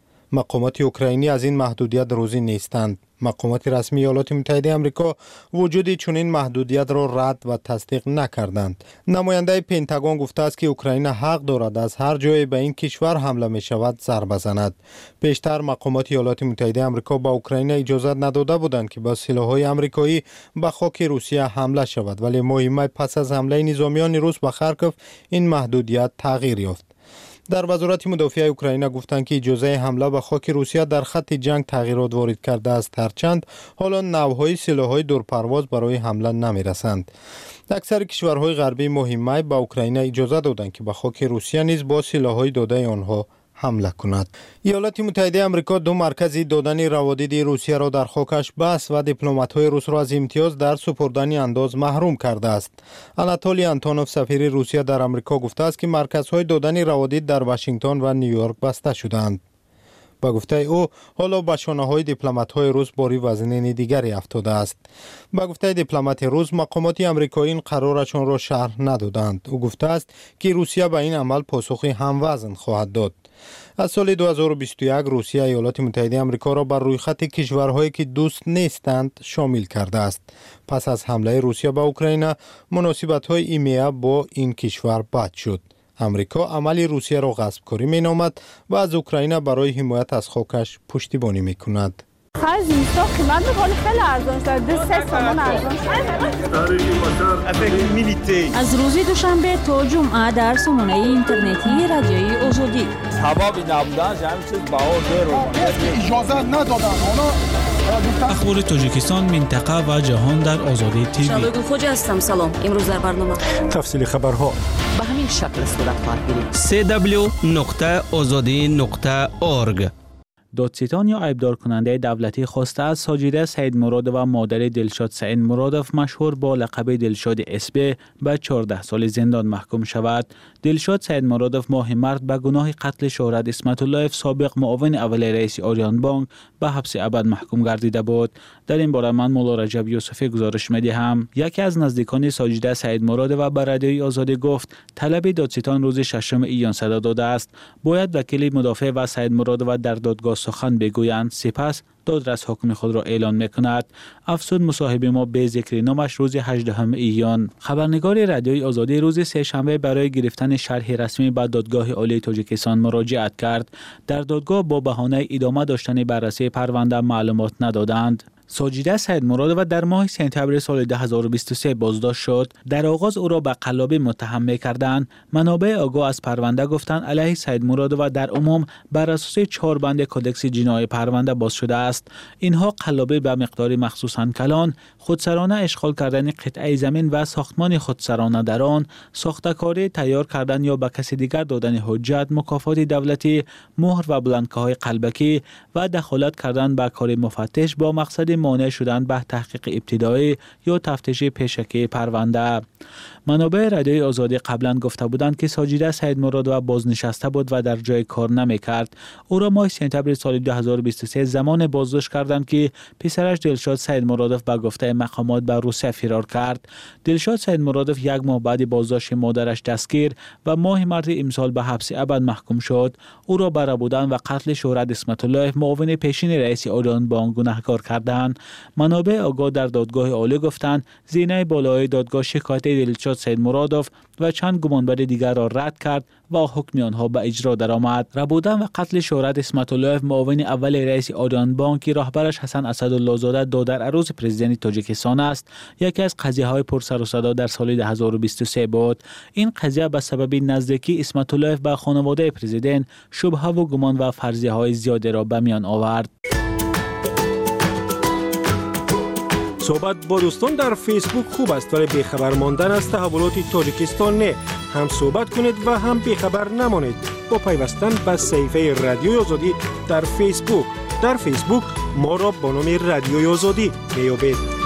مقامات اوکراینی از این محدودیت راضی نیستند. مقامات رسمی ایالات متحده آمریکا وجود چنین محدودیت را رد و تصدیق نکردند. نماینده پنتاگون گفته است که اوکراین حق دارد از هر جای به این کشور حمله می شود ضربه زند. پیشتر مقامات ایالات متحده آمریکا به اوکراین اجازه نداده بودند که با سلاح‌های آمریکایی به خاک روسیه حمله شود، ولی ماه پس از حمله نظامیان روس به خارکوف این محدودیت تغییر یافت. در وزارت مدافع اوکراین گفتند که اجازه حمله به خاک روسیه در خط جنگ تغییرات وارد کرده است، هرچند حالا نوع‌های سلاح‌های دورپرواز برای حمله نمی‌رسند. اکثر کشورهای غربی مهمه به اوکراین اجازه دادند که به خاک روسیه نیز با سلاح‌های داده آنها حمله کند. ایالات متحده آمریکا 2 مرکز دادن روادید روسیه را در خاکش بست و دیپلمات‌های روس را از امتیاز در سپردن انداز محروم کرده است. آناتولی آنتونوف سفیر روسیه در آمریکا گفته است که مرکزهای دادن روادید در واشنگتن و نیویورک بسته شدند. با گفته او حالا به شانه‌های دیپلمات‌های روس باری وزنین دیگری افتاده است. با گفته دیپلمات روس مقامات آمریکایی این قرارشان را شرح ندادند. او گفته است که روسیه به این عمل پاسخی هموزن خواهد داد. از سال 2021 روسیه ایالات متحده آمریکا را بر روی خط کشورهایی که دوست نیستند شامل کرده است. پس از حمله روسیه به اوکراین مناسبت‌های ایمنی با این کشور بد شد. امریکا عمل روسیه را غصب‌کاری می‌نامد و از اوکراین برای حمایت از خاکش پشتیبانی می‌کند. از اینستا قیمت بخواد خیلی ارزان شد، 2-3 تومان ارزان شد. از روز دوشنبه تا جمعه در سامانه اینترنتی رادیوی آزادی سببی نبودنش همین چیز بها زیرو اجازه ندادن اخبار تاجیکستان، منطقه و جهان در آزادی تیوی. شادو خوجا هستم. سلام. امروز در برنامه تفصیل خبرها به همین شکل صورت خواهد گرفت. www.azadi.org. دادستان یا عیبدار کننده دولتی خواسته از ساجده سید مراد و مادر دلشاد سعید مرادوف مشهور با لقب دلشاد اسبه به 14 سال زندان محکوم شود. دلشاد سعید مرادوف ماه مارس به گناه قتل شهرت اسمت الله سابق معاون اول رئیس آریان بانک به حبس ابد محکوم گردیده بود. در این باره من مولا رجب یوسفی گزارش می‌دهم. یکی از نزدیکان ساجده سعید مراد و به رادیوی آزادی گفت طلب دادستان روز 6 ایان صادر داده است. باید وکیل مدافع و سعید مراد و در دادگاه سخن بگویند، سپس دادرس حکم خود را اعلان میکند. افسون مصاحبه ما به ذکر نامش روز 18 ایان. خبرنگار رادیوی آزادی روز سه‌شنبه برای گرفتن شرح رسمی به دادگاه عالی تاجیکستان مراجعت کرد. در دادگاه با بهانه ادامه داشتن بررسی پرونده معلومات ندادند. ساجیده سیدمرادوف در ماه سپتامبر سال 2023 بازداشت شد. در آغاز او را به قلابی متهم می‌کردند. منابع آگاه از پرونده گفتند علیه سیدمرادوف در عموم بر اساس 4 بند کدکس جنایی پرونده باز شده است. اینها قلابی به مقداری مخصوصاً کلان، خودسرانه اشغال کردن قطعه زمین و ساختمان خودسرانه در آن، ساخته‌کاری تیار کردن یا به کسی دیگر دادن حجت، مکافات دولتی، مهر و بلندکاهای قلبکی و دخالت کردن به کار مفتش با مقصد مانع شدن به تحقیق ابتدایی یا تفتیش پیشکی پرونده. منابع رادیوی آزادی قبلا گفته بودند که ساجیده سیدمرادوف بازنشسته بود و در جای کار نمی‌کرد. او را ماه سپتامبر سال 2023 زمان بازداشت کردند که پسرش دلشاد سیدمرادوف به گفته مقامات به روسیه فرار کرد. دلشاد سیدمرادوف 1 ماه بعد بازداشت مادرش دستگیر و ماه مارس امسال به حبس ابد محکوم شد. او را برا بودن و قتل شهرت اسمت الله معاون پیشین رئیس آریان بانک گناهکار کردند. منابع آگاه در دادگاه عالی گفتند زینه بالای دادگاه شکایت دلشاد سیدمرادوف و چند گمانبر دیگر را رد کرد و حکم آنها به اجرا درآمد. ربودن و قتل شهرت اسمت الله معاون اول رئیس آریان بانک که رهبرش حسن اسدالله زاده دادر عروض پرزیدنت تاجیکستان است، یکی از قضیه‌های پر سر و صدا در سال 2023 بود. این قضیه به سبب نزدیکی اسمت الله به خانواده پرزیدنت شبهه و گمان و فرضیه‌های زیادی را به میان آورد. صحبت با دوستان در فیسبوک خوب است ولی بیخبر ماندن از تحولات تاجیکستان نه. هم صحبت کنید و هم بیخبر نمانید با پیوستن به صفحه رادیوی آزادی در فیسبوک. در فیسبوک ما را با نام رادیوی آزادی میابید.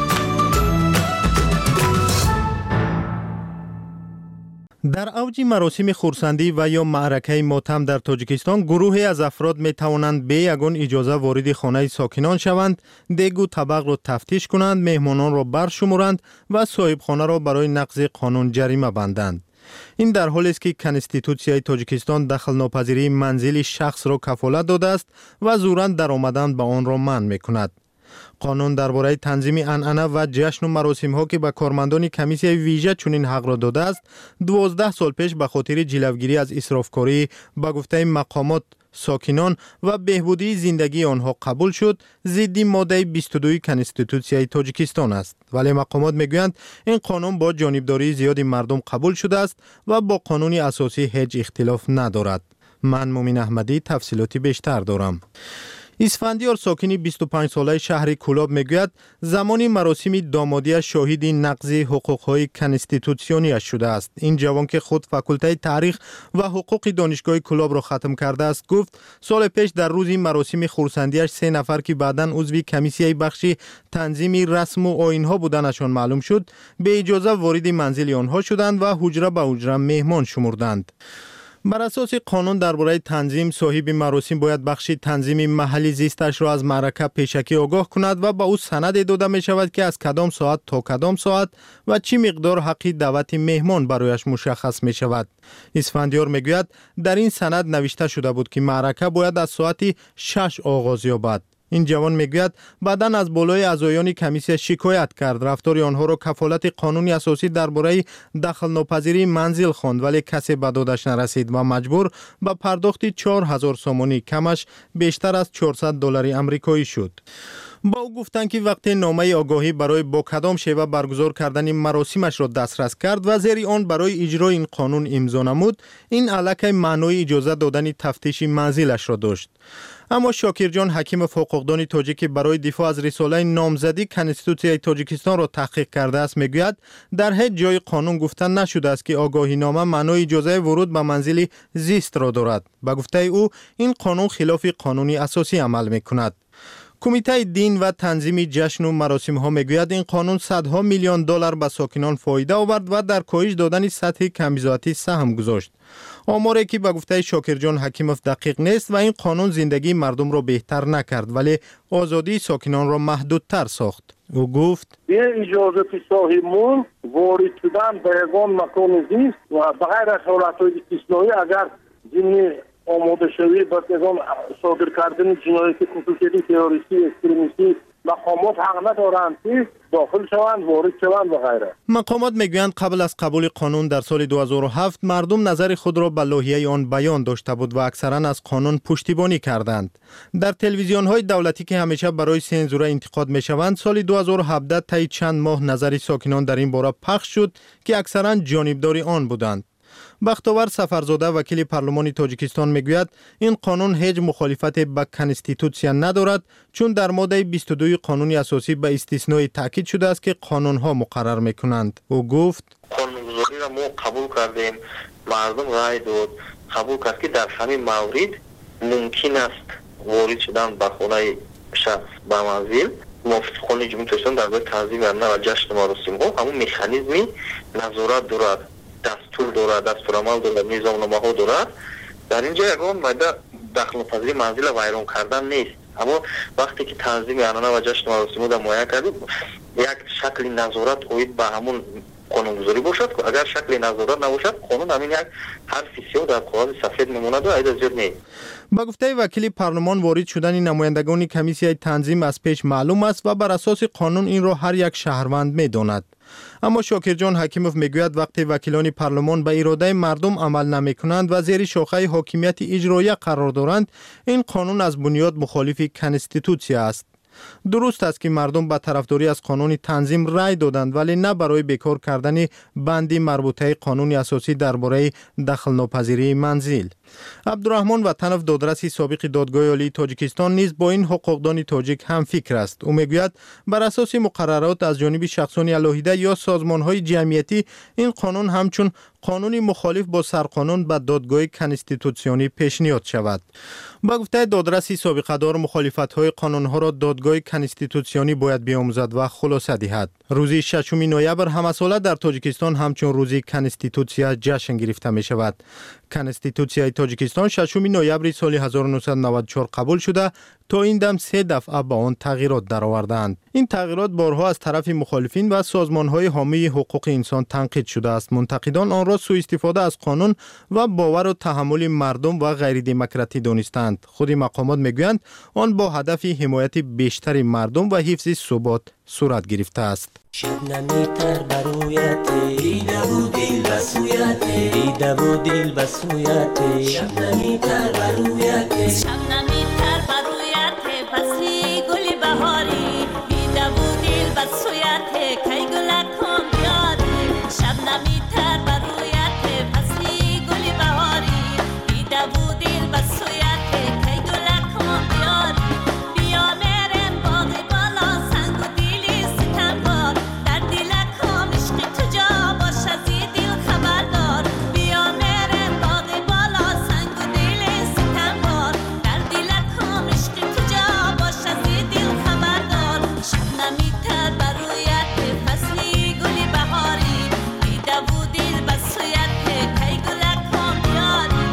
در اوج مراسم خورسندی و یا معرکه ماتم در تاجیکستان گروهی از افراد می توانند به یگان اجازه وارد خانه ساکنان شوند، دیگ و طبق را تفتیش کنند، مهمانان را برشمارند و صاحب خانه را برای نقض قانون جریمه بندند. این در حالی است که کنستیتوسیای تاجیکستان دخل ناپذیری منزل شخص را کفالت داده است و زوراً در آمدن به آن را منع می‌کند. قانون درباره تنظیم عنعنه و جشن و مراسم ها که به کارمندان کمیسیون ویژه چنین حق را داده است 12 سال پیش به خاطر جلوگیری از اسرافکاری به گفته مقامات ساکنان و بهبودی زندگی آنها قبول شد، ضد ماده 22 کنستیتوسیای تاجیکستان است. ولی مقامات میگویند این قانون با جانبداری زیاد مردم قبول شده است و با قانون اساسی هیچ اختلاف ندارد. من مومن احمدی تفصیلاتی بیشتر دارم. اسفندیار ساکنی 25 ساله شهر کلاب میگوید زمانی مراسم دامادی شاهد نقض حقوق‌های کنستیتوسیونی شده است. این جوان که خود فاکولته تاریخ و حقوق دانشگاه کلاب را ختم کرده است گفت سال پیش در روز مراسم خورسندیش 3 نفر که بعداً عضو کمیسیه بخش تنظیم رسم و آیین‌ها بودنشان معلوم شد به اجازه وارد منزل آنها شدند و حجره به حجره مهمان شمردند. بر اساس قانون درباره تنظیم صاحب مراسم باید بخش تنظیم محلی زیستش را از معرکه پیشکی آگاه کند و به او سند داده می شود که از کدام ساعت تا کدام ساعت و چی مقدار حق دعوت مهمان برایش مشخص می شود. اسفندیار می گوید در این سند نوشته شده بود که معرکه باید از ساعت 6 آغاز یابد. این جوان میگوید بعداً از بالای اعضایان کمیسیون شکایت کرد، رفتار آنها را کفالت قانونی اساسی درباره دخل ناپذیری منزل خواند ولی کسی به دادش نرسید و مجبور به پرداخت 4000 سومانی کمش بیشتر از $400 آمریکایی شد. با او گفتند که وقتی نامه آگاهی برای با کدام شیوه برگزار کردن مراسمش را دسترس کرد و زیر آن برای اجرای این قانون امضا نمود، این علاقه معنای اجازه دادن تفتیش منزلش را داشت. اما شاکرجان حکیم حقوقدان تاجیک برای دفاع از رساله نامزدی کنستیتوسیای تاجیکستان را تحقیق کرده است میگوید در هیچ جای قانون گفته نشده است که آگاهی نامه معنای اجازه ورود به منزل زیست را دارد. به گفته او این قانون خلاف قانونی اساسی عمل میکند. کمیته دین و تنظیم جشن و مراسم ها میگوید این قانون صدها میلیون دلار به ساکنان فایده آورد و در کاهش دادن سطح کمیزاتی سهم گذاشت. آماری که به گفته شاکرجان حکیموف دقیق نیست و این قانون زندگی مردم را بهتر نکرد ولی آزادی ساکنان را محدودتر ساخت. او گفت به اجازه صاحبمون وارد شدن به یگان مکان زیست و بغیر از حالتهای استثنایی اگر جنی آماده شوی به یگان صادر کردن جنایت خصوصی تروریستی اکستریمیستی مقامات حق ندارند که داخل شوند، وارد شوند و غیره. مقامات میگویند قبل از قبول قانون در سال 2007 مردم نظر خود را به لایحه آن بیان داشته بود و اکثرا از قانون پشتیبانی کردند. در تلویزیون های دولتی که همیشه برای سنزوره انتقاد میشوند، سال 2017 طی چند ماه نظر ساکنان در این باره پخش شد که اکثرا جانبدار آن بودند. بختاور سفرزاده وکیل پارلمان تاجیکستان میگوید این قانون هیچ مخالفت به کنستیتوسیا ندارد، چون در ماده 22 قانون اساسی به استثنای تاکید شده است که قانون ها مقرر میکنند. او گفت قانونگذاری را ما قبول کردیم، مردم رای داد، قبول کرد که در همین مورد ممکن است وارد شدن به خانه شخص به منزل موافقان جمهوری تاجیکستان در برای تنظیم امن و جشن مراسم ها همون مکانیزمی نظارت دارد، دستور دارد، دستورالعمل دارد، نظامنامه ها دارد. در اینجا یگان ماده دخل پذیری منزل ویران کردن نیست، اما وقتی که تنظیم عنعنه و جشن مراسم را معین کردیم یک شکل نظارت اوید به همون قانونگذاری باشد که اگر شکل نظارت نباشد قانون همین یک حرف سیاه در کاغذ سفید میماند و عید زیاد نیست. با گفته وکیل پارلمان وارد شدن نمایندگان کمیسیای تنظیم از پیش معلوم است و بر اساس قانون این را هر یک شهروند میداند. اما شاکر جان حکیموف میگوید وقتی وکیلان پارلمان به اراده مردم عمل نمیکنند و زیر شاخه حاکمیت اجرایی قرار دارند، این قانون از بنیاد مخالف کنستیتوسیا است. درست است که مردم به طرفداری از قانون تنظیم رای دادند، ولی نه برای بیکار کردن بندی مربوطه قانون اساسی درباره دخل ناپذیری منزل. عبدالرحمن وطنوف دادرس سابق دادگاه عالی تاجیکستان نیز با این حقوقدان تاجیک هم فکر است. او میگوید بر اساس مقررات از جانب شخصان علاهیده یا سازمان‌های جمعیتی این قانون همچون قانونی مخالف با سرقانون به دادگاه کنستیتوسیونی پیشنهاد شود. با گفته دادرس سابقه‌دار مخالفت‌های قانون‌ها را دادگاه کنستیتوسیونی باید بیاموزد و خلاصه دهد. روز 6 نوامبر همساله در تاجیکستان همچون روز کنستیتوسیا جشن گرفته می شود. کنستیتوسیای تاجیکستان 6 نوامبر سال 1994 قبول شده تا این دم 3 دفعه با آن تغییرات درآوردند. این تغییرات بارها از طرف مخالفین و سازمان‌های حامی حقوق انسان تنقید شده است. منتقدان آن را سوء استفاده از قانون و باور و تحمل مردم و غیر دموکراتی دانستند. خود مقامات میگویند آن با هدف حمایت بیشتر مردم و حفظ ثبات صورت گرفته است. شبنمی تر برویت دیده و دل بسویت دیده و دل بسویت شبنمی تر برویت شبنمی تر برویت فصلی گل بهاری دیده و دل بسویت کی گلکم بیاری شبنمی تر برویت فصلی گل بهاری دیده و دل بسویت کی گلکم بیاری بیا مرم باغ بالا سنگ و دلی ستمبار در دلکم عشق تو جا باش از دل خبردار بیا مرم باغ بالا سنگ و دلی ستمبار در دلکم عشق تو جا باش از دل خبردار شبنمی تر برویت فصلی گل بهاری دیده و دل بسویت کی گلکم بیاری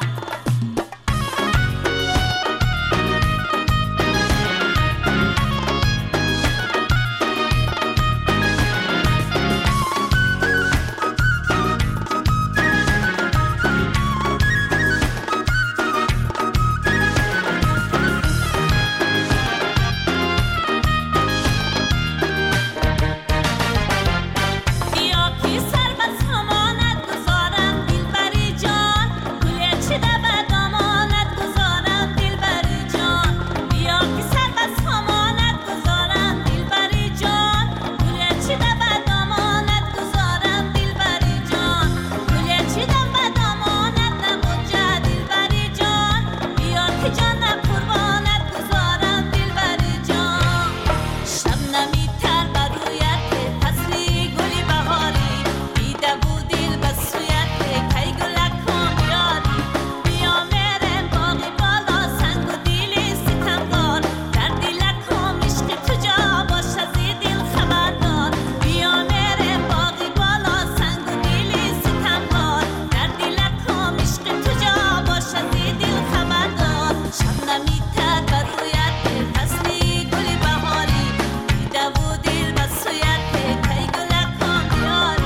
بیا که سر بس همانت گذارم دلبری جان گل چیده به دامانت گذارم دلبری جان بیا که سر بس همانت گذارم دلبری جان گل چیده به دامانت گذارم دلبری جان گل چیده به دامانت نبوجه دلبری جان بیا که جانم قربانت گذارم دلبری جان شبنمی تر برویت فصلی گل بهاری دیده و دل بسویت کی گلکم بیاری بیا مرم باغ بالا سنگ و دلی ستمبار در دلکم عشق تو جا باش از دل خبردار بیا مرم باغ بالا سنگ و دلی ستمبار در دلکم عشق تو جا باش از دل خبردار شبنمی تر برویت فصلی گل بهاری دیده و دل بسویت کی گلکم بیاری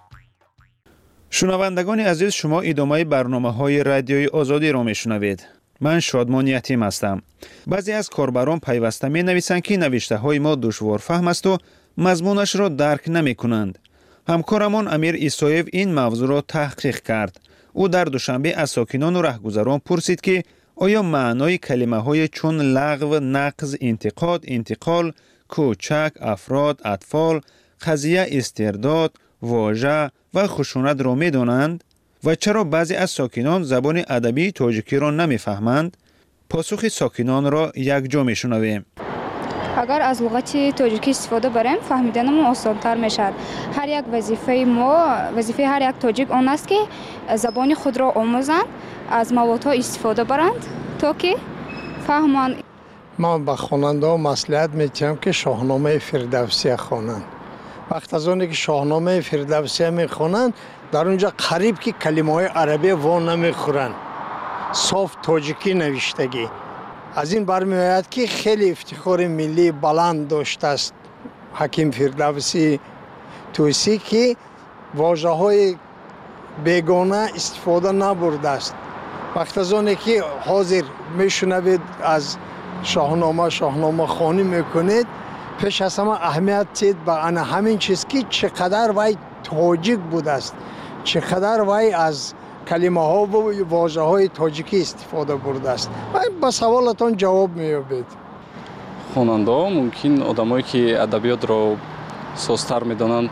شنوندگان عزیز، شما ادامه برنامه‌های رادیوی آزادی را میشنوید. من شادمان یتیم هستم. بعضی از کاربران پیوسته می نویسند که نوشته های ما دشوار فهم است و مضمونش را درک نمی کنند. همکارمان امیر ایسایف این موضوع را تحقیق کرد. او در دوشنبه از ساکنان و رهگذران پرسید که آیا معنای کلمه های چون لغو، نقض، انتقاد، انتقال، کوچک، افراد، اطفال، قضیه استرداد، واژه و خشونت را می دانند؟ و چرا بعضی از ساکنان زبان ادبی تاجیکی را نمی فهمند؟ پاسخ ساکنان را یک جا می شنویم. اگر از لغت تاجیکی استفاده بریم فهمیدن ما آسان‌تر میشد. هر یک وظیفه هر یک تاجیک آن است که زبان خود را آموزند، از موادها استفاده برند تا که فهمند. من به خواننده ها مصلحت می‌دهم که شاهنامه فردوسی خوانند. وقت از آنی که شاهنامه فردوسی میخوانند در اونجا قریب که کلمه های عربی وان نمیخورند، صاف تاجیکی نوشتگی. از این برمیآید که خیلی افتخار ملی بلند داشته است حکیم فردوسی توسی که واژه های بیگانه استفاده نبرده است. وقت از آنی که حاضر میشنوید از شاهنامه خوانی میکنید، پیش از همه اهمیت دید به همین چیز که چقدر وی تاجیک بوده است، چقدر وی از کلمه ها و واژه های تاجیکی استفاده برده است. و با سوالتان جواب می‌یابید. خواننده ها ممکن آدمایی که ادبیات را سازتر میدانند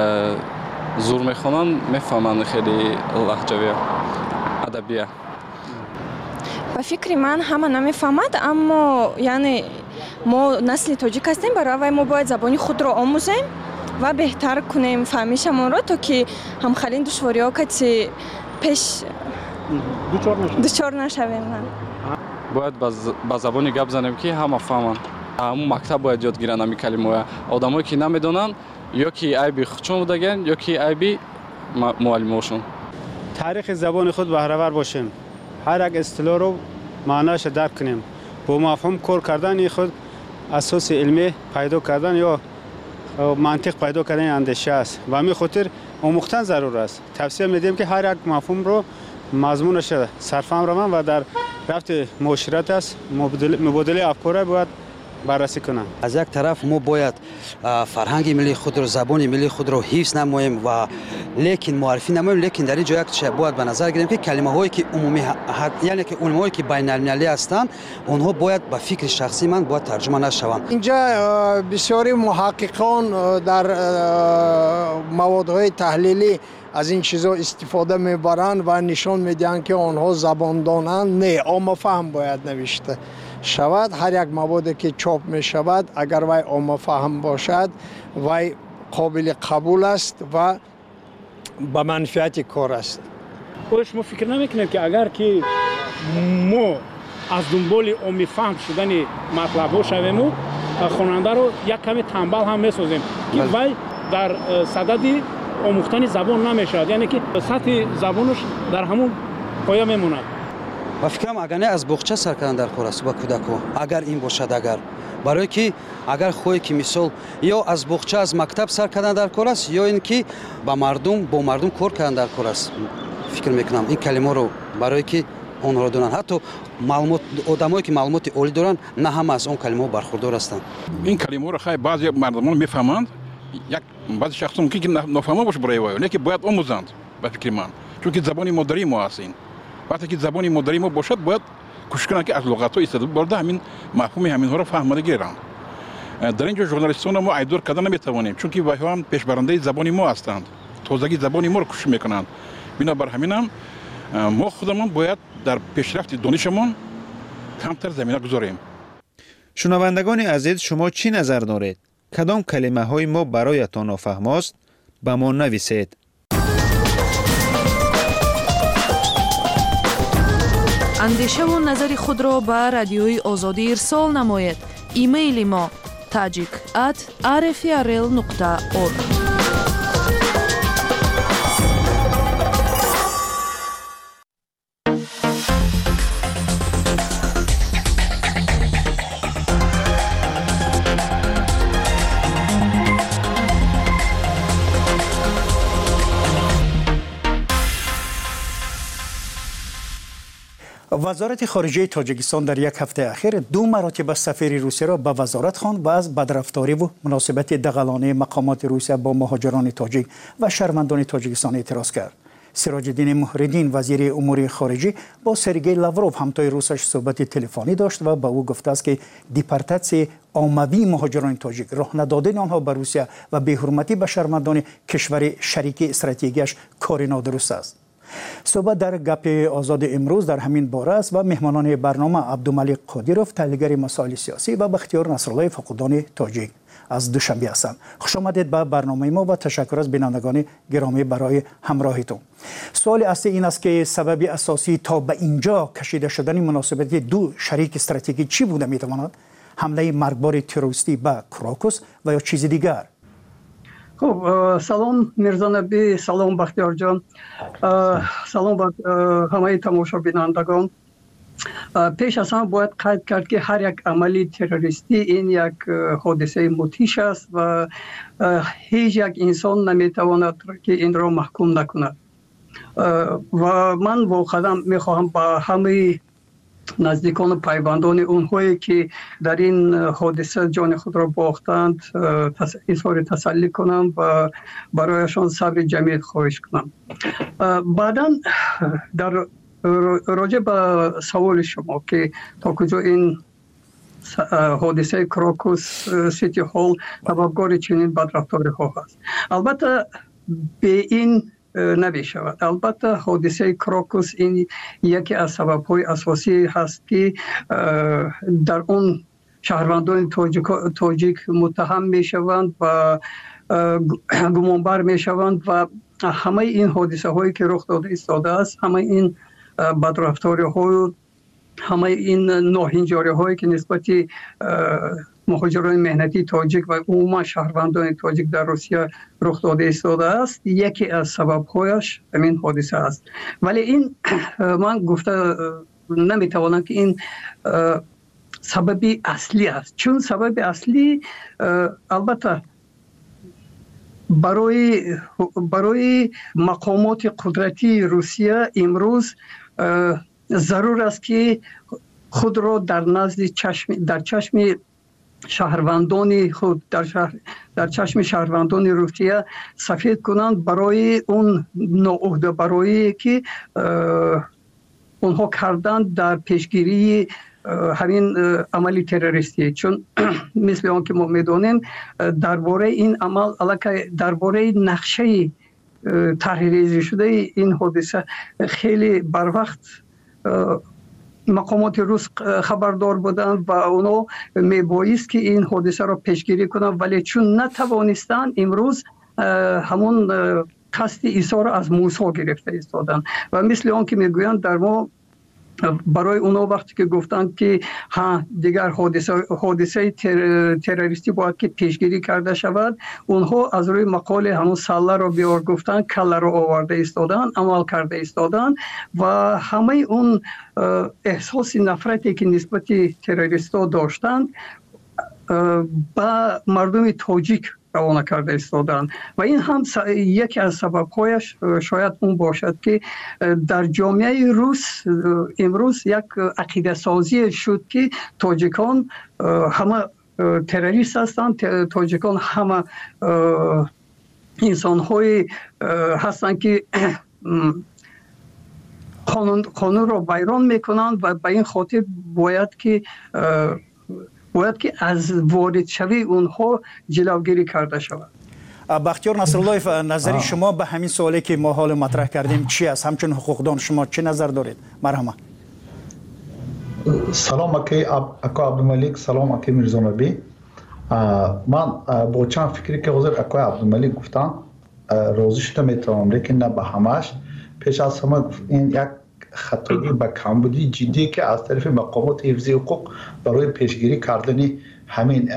زور میخوانند میفهمند خیلی لهجوی ادبیه. به فکر من همه نمیفهمد، اما یعنی ما نسل تاجیک هستیم، برای ما باید زبانی خود را آموزیم و بهتر کنیم فهمیشمان را تا که همخالین دشواری ها کسی پیش دچار نشویم. باید با زبانی گپ زنیم که همه فهمند. همون مکتب باید یاد گیرن همی کلمه. آدمایی که نمیدونن یا که عیبی خودشون بودن یا که عیبی معلماشون. تاریخ زبان خود بهره‌ور باشیم. هر یک اصطلاح رو معناش درک کنیم. با مفهوم کار کردن خود اساس علمی پیدا کردن یا منطق پیدا کردن اندیشه است و همین خاطر آموختن ضرور است. توصیه میدیم که هر یک مفهوم رو مضمونش سرفهم روان و در رفت معاشرت است مبادله افکار باید بررسی کنند. از یک طرف ما باید فرهنگ ملی خود را، زبان ملی خود را حفظ نماییم و لیکن معرفی نماییم، لیکن در اینجا یک چیز باید به نظر گیریم که کلمه هایی که عمومی یعنی که علمایی که بین المللی هستند اونها باید به فکر شخصی من باید ترجمه نشوند. اینجا بسیاری محققان در موادهای تحلیلی از این چیزا استفاده میبرند و نشان میدهند که آنها زبان دانند. نه، عامه فهم باید نوشته شود. هر یک موادی که چاپ می شود اگر وی عامه فهم باشد وی قابل قبول است و به منفعت کار است. شما فکر نمیکنید که اگر که ما از دنبال عامه فهم شدن مطلب ها شویم و خواننده رو یک کمی تنبل هم میسازیم که وی در صدد آموختن زبان نمیشود، یعنی که سطح زبانش در همون پایه میموند. و فکرم اگر نه از بخچه سر کردن در کار است با کودکو، اگر این باشد، اگر برای که اگر خوی که مثال یا از بخچه از مکتب سر کردن در کار است یا اینکه با مردم کار کردن در کار است. فکر میکنم این کلمه رو برای که اون رو دونن، حتی معلومات آدمایی که معلومات عالی دارن نه هم از اون کلمه برخوردار هستند. این کلمه رو خیلی بعضی مردمان میفهمند، یک بعضی شخصا ممکن که نفهمه باشه برای وای، نه که باید آموزند به فکر من، چون که زبان مادری ما هستین. وقتی که زبان مادری ما باشد باید کوشش کنند که از لغت‌ها استفاده برده همین مفهوم همین ها را فهمیده گیرند. در اینجا ژورنالیستان ما عیب‌دار کردن نمیتوانیم، چون که وایها هم پیشبرنده زبان ما هستند، تازگی زبان ما را کوشش میکنند. بنابر همین هم ما خودمان باید در پیشرفت دانشمان کمتر زمینه گذاریم. شنوندگان عزیز، شما چی نظر دارید؟ کدام کلمه های ما برایتان نافهم است؟ به ما نویسید. اندیشه و نظر خود را به رادیوی آزادی ارسال نمایید. ایمیل ما tajik@rfrl.org. و وزارت خارجه تاجیکستان در یک هفته اخیر 2 مراتب سفیر روسیه را به وزارت خواند و از بدرفتاری و مناسبت دغلانه مقامات روسیه با مهاجران تاجیک و شهروندان تاجیکستان اعتراض کرد. سراج الدین محردین وزیر امور خارجه با سرگئی لاوروف همتای روسش صحبت تلفنی داشت و به او گفته است که دیپارتاسیون عمومی مهاجران تاجیک، راه ندادن آنها به روسیه و بی‌حرمتی به شهروندان کشور شریک استراتژیکش کار نادرست است. صحبت در گپ آزاد امروز در همین باره است و مهمانان برنامه عبدالملک قادیروف تحلیلگر مسائل سیاسی و بختیار نصرالله فقودان تاجیک از دوشنبه هستند. خوش آمدید به برنامه ما و تشکر از بینندگان گرامی برای همراهیتون. سوال اصلی این است که سبب اساسی تا به اینجا کشیده شدن مناسبت 2 شریک استراتژیکی چی بوده میتواند؟ حمله مرگبار تروریستی به کراکوس و یا چیز دیگر؟ خب سلام میرزا نبی، سلام بختیار جان، سلام به همه تماشا بینندگان. پیش از همه باید قید کرد که هر یک عملی تروریستی این یک حادثه مدهش است و هیچ یک انسان نمیتواند که این را محکوم نکند. و من واقعا میخواهم با همه نزدیکان و پیوندان اونهایی که در این حادثه جان خود را باختند اظهار تسلی کنم و برایشان صبر جمیل خواهش کنم. بعدا در راجع به سوال شما که تا کجا این حادثه کراکوس سیتی هال سببگار چنین بدرفتاری ها هست، البته به این نمی شود. البته حادثه کراکوس این یکی از سبب‌های اساسی هست که در اون شهروندان تاجیک متهم می شوند و گمانبر می شوند و همه این حادثه هایی که رخ داده ایستاده است، همه این بدرفتاری ها، همه این ناهنجاری هایی که نسبت مهاجران مهنتی تاجیک و عموما شهروندان تاجیک در روسیه رخ داده ایستاده است، یکی از سبب‌هایش همین حادثه است. ولی این من گفته نمیتوانم که این سبب اصلی است، چون سبب اصلی البته برای مقامات قدرتی روسیه امروز ضرور است که خود را در چشم شهروندان خود در چشم شهروندان روسیه سفید کنند برای اون ناعهده برایی که اونها کردند در پیشگیری همین عملی تروریستی. چون مثل آن که ما میدونیم درباره این عمل درباره نقشه طرح‌ریزی شده این حادثه خیلی بر وقت مقامات روس خبردار بودند و اونا میبایست که این حادثه را پیشگیری کنند، ولی چون نتوانستند امروز همون قصد ایثار از موسی گرفته ایستادند و مثل آن که میگویند در ما برای اونا وقتی که گفتند که دیگر حادثه تروریستی باید که پیشگیری کرده شود، اونها از روی مقال همون سله را بیار گفتند، کله را آورده ایستادند، عمل کرده ایستادند و همه اون احساس نفرتی که نسبت تروریستا داشتند با مردم تاجیک روانه کرده ایستادند و این هم یکی از سبب‌هایش شاید اون باشد که در جامعه روس امروز یک عقیده سازی شد که تاجیکان همه تروریست هستند، تاجیکان همه انسان‌های هستند که قانون را ویران میکنند و به این خاطر باید که از وارد شوی اونها جلوگیری کرده شود. بختیار نصرالله، نظری شما به همین سوالی که ما حال مطرح کردیم چی است؟ همچون حقوقدان شما چه نظر دارید؟ مرحبا. سلام اکا عبدالملک، سلام اکا میرزا نبی. من با چند فکری که حضور اکا عبدالملک گفتن راضی شده میتونم، لیکن نه به همش. پیش از همه این یک خطایی به کمبودی جدی که از طرف مقامات حفظی حقوق برای پیشگیری کردن همین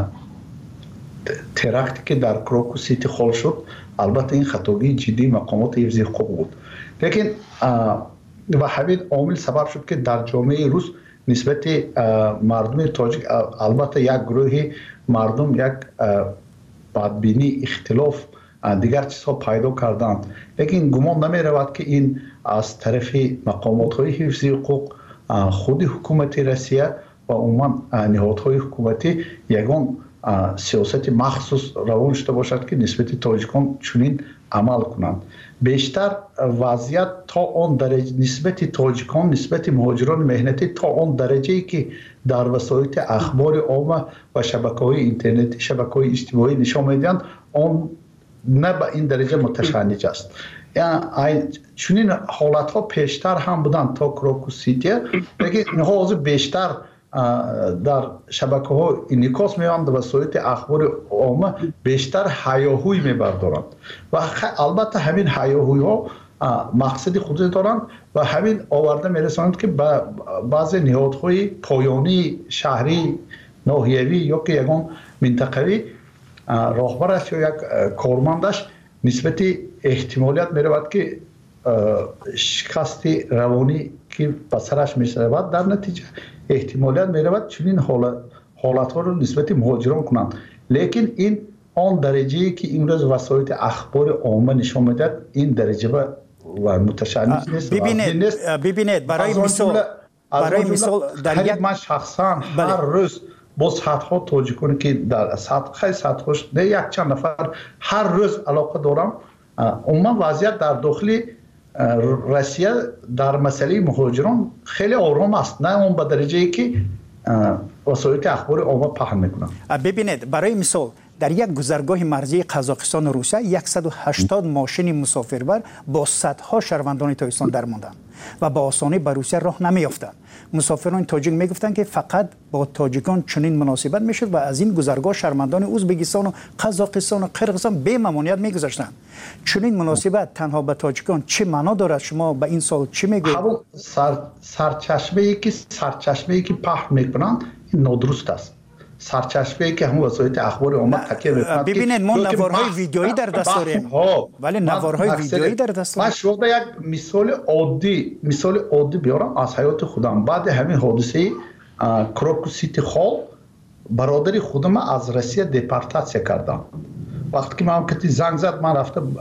ترکتی که در کراکوس سیتی هال شد، البته این خطایی جدی مقامات حفظی حقوق بود، لیکن و همین عامل سبب شد که در جامعه روس نسبت مردم تاجیک البته یک گروه مردم یک بدبینی، اختلاف، دیگر چیزها پیدا کردند، لیکن گمان نمی رود که این از طرف مقامات های حفظی حقوق خود حکومت روسیه و عموما نهادهای حکومتی یگان سیاست مخصوص روان شده باشد که نسبت تاجیکان چنین عمل کنند. بیشتر وضعیت تا آن درجه نسبت تاجیکان نسبت مهاجران مهنتی تا آن درجه‌ای که در وسایل اخبار عامه و شبکه‌های اینترنتی شبکه‌های اجتماعی نشان می‌دهند آن نه به این درجه متشنج است. یعنی چنین حالت‌ها پیشتر هم بودند تا کراکوسیتی، لیکن اینها بیشتر در شبکه‌ها انعکاس می‌یابند و وسایل اخبار عامه بیشتر هیاهوی می‌بردارند و البته همین هیاهوی‌ها مقصد خود دارند و همین آورده می‌رسانند که به بعضی نهادهای پایانی شهری ناحیوی یا که یگان منطقوی راهبرش یا یک کارمندش نسبت احتمالیت می‌رود که شکست روانی که به سرش می‌رود در نتیجه احتمالیت می‌رود چنین حالت‌ها رو نسبت مهاجران کنند. لیکن این آن درجه‌ای که این روز وسایل اخبار عامه نشان می‌دهد این درجه و متشنج نیست. ببینید برای مثال در یک من شخصا هر روز با صدها تاجیکانی که در صدهاش نه یک چند نفر هر روز علاقه دارم. عموما وضعیت در داخل روسیه در مسئله مهاجران خیلی آرام است، نه اون به درجه‌ای که وسایل اخبار عامه پهن میکنن. ببینید برای مثال در یک گذرگاه مرزی قزاقستان و روسیه 180 ماشین مسافربر با صدها شهروندان تاجیکستان درماندند و با آسانی به روسیه راه نمیافتند. مسافران تاجیک میگفتند که فقط با تاجیکان چنین مناسبت میشد و از این گذرگاه شهروندان ازبکستان و قزاقستان و قرقیزستان به ممانعت میگذاشتند. چنین مناسبت تنها به تاجیکان چه معنا دارد؟ شما به این سال چی میگویید؟ سرچشمه‌ای که پهن میکنند این نادرست است. سرچشمه‌ای که همون وسایل اخبار عامه تکیه می‌کنند. ببینید ما نوارهای ویدیویی در دست داریم، ولی نوارهای ویدیویی در دست داریم. من شما یک مثال عادی بیارم از حیات خودم. بعد همین حادثه کراکوسیتی خال برادر خودم از روسیه دپورتاسیون کردم. وقتی که من زنگ زد من رفتم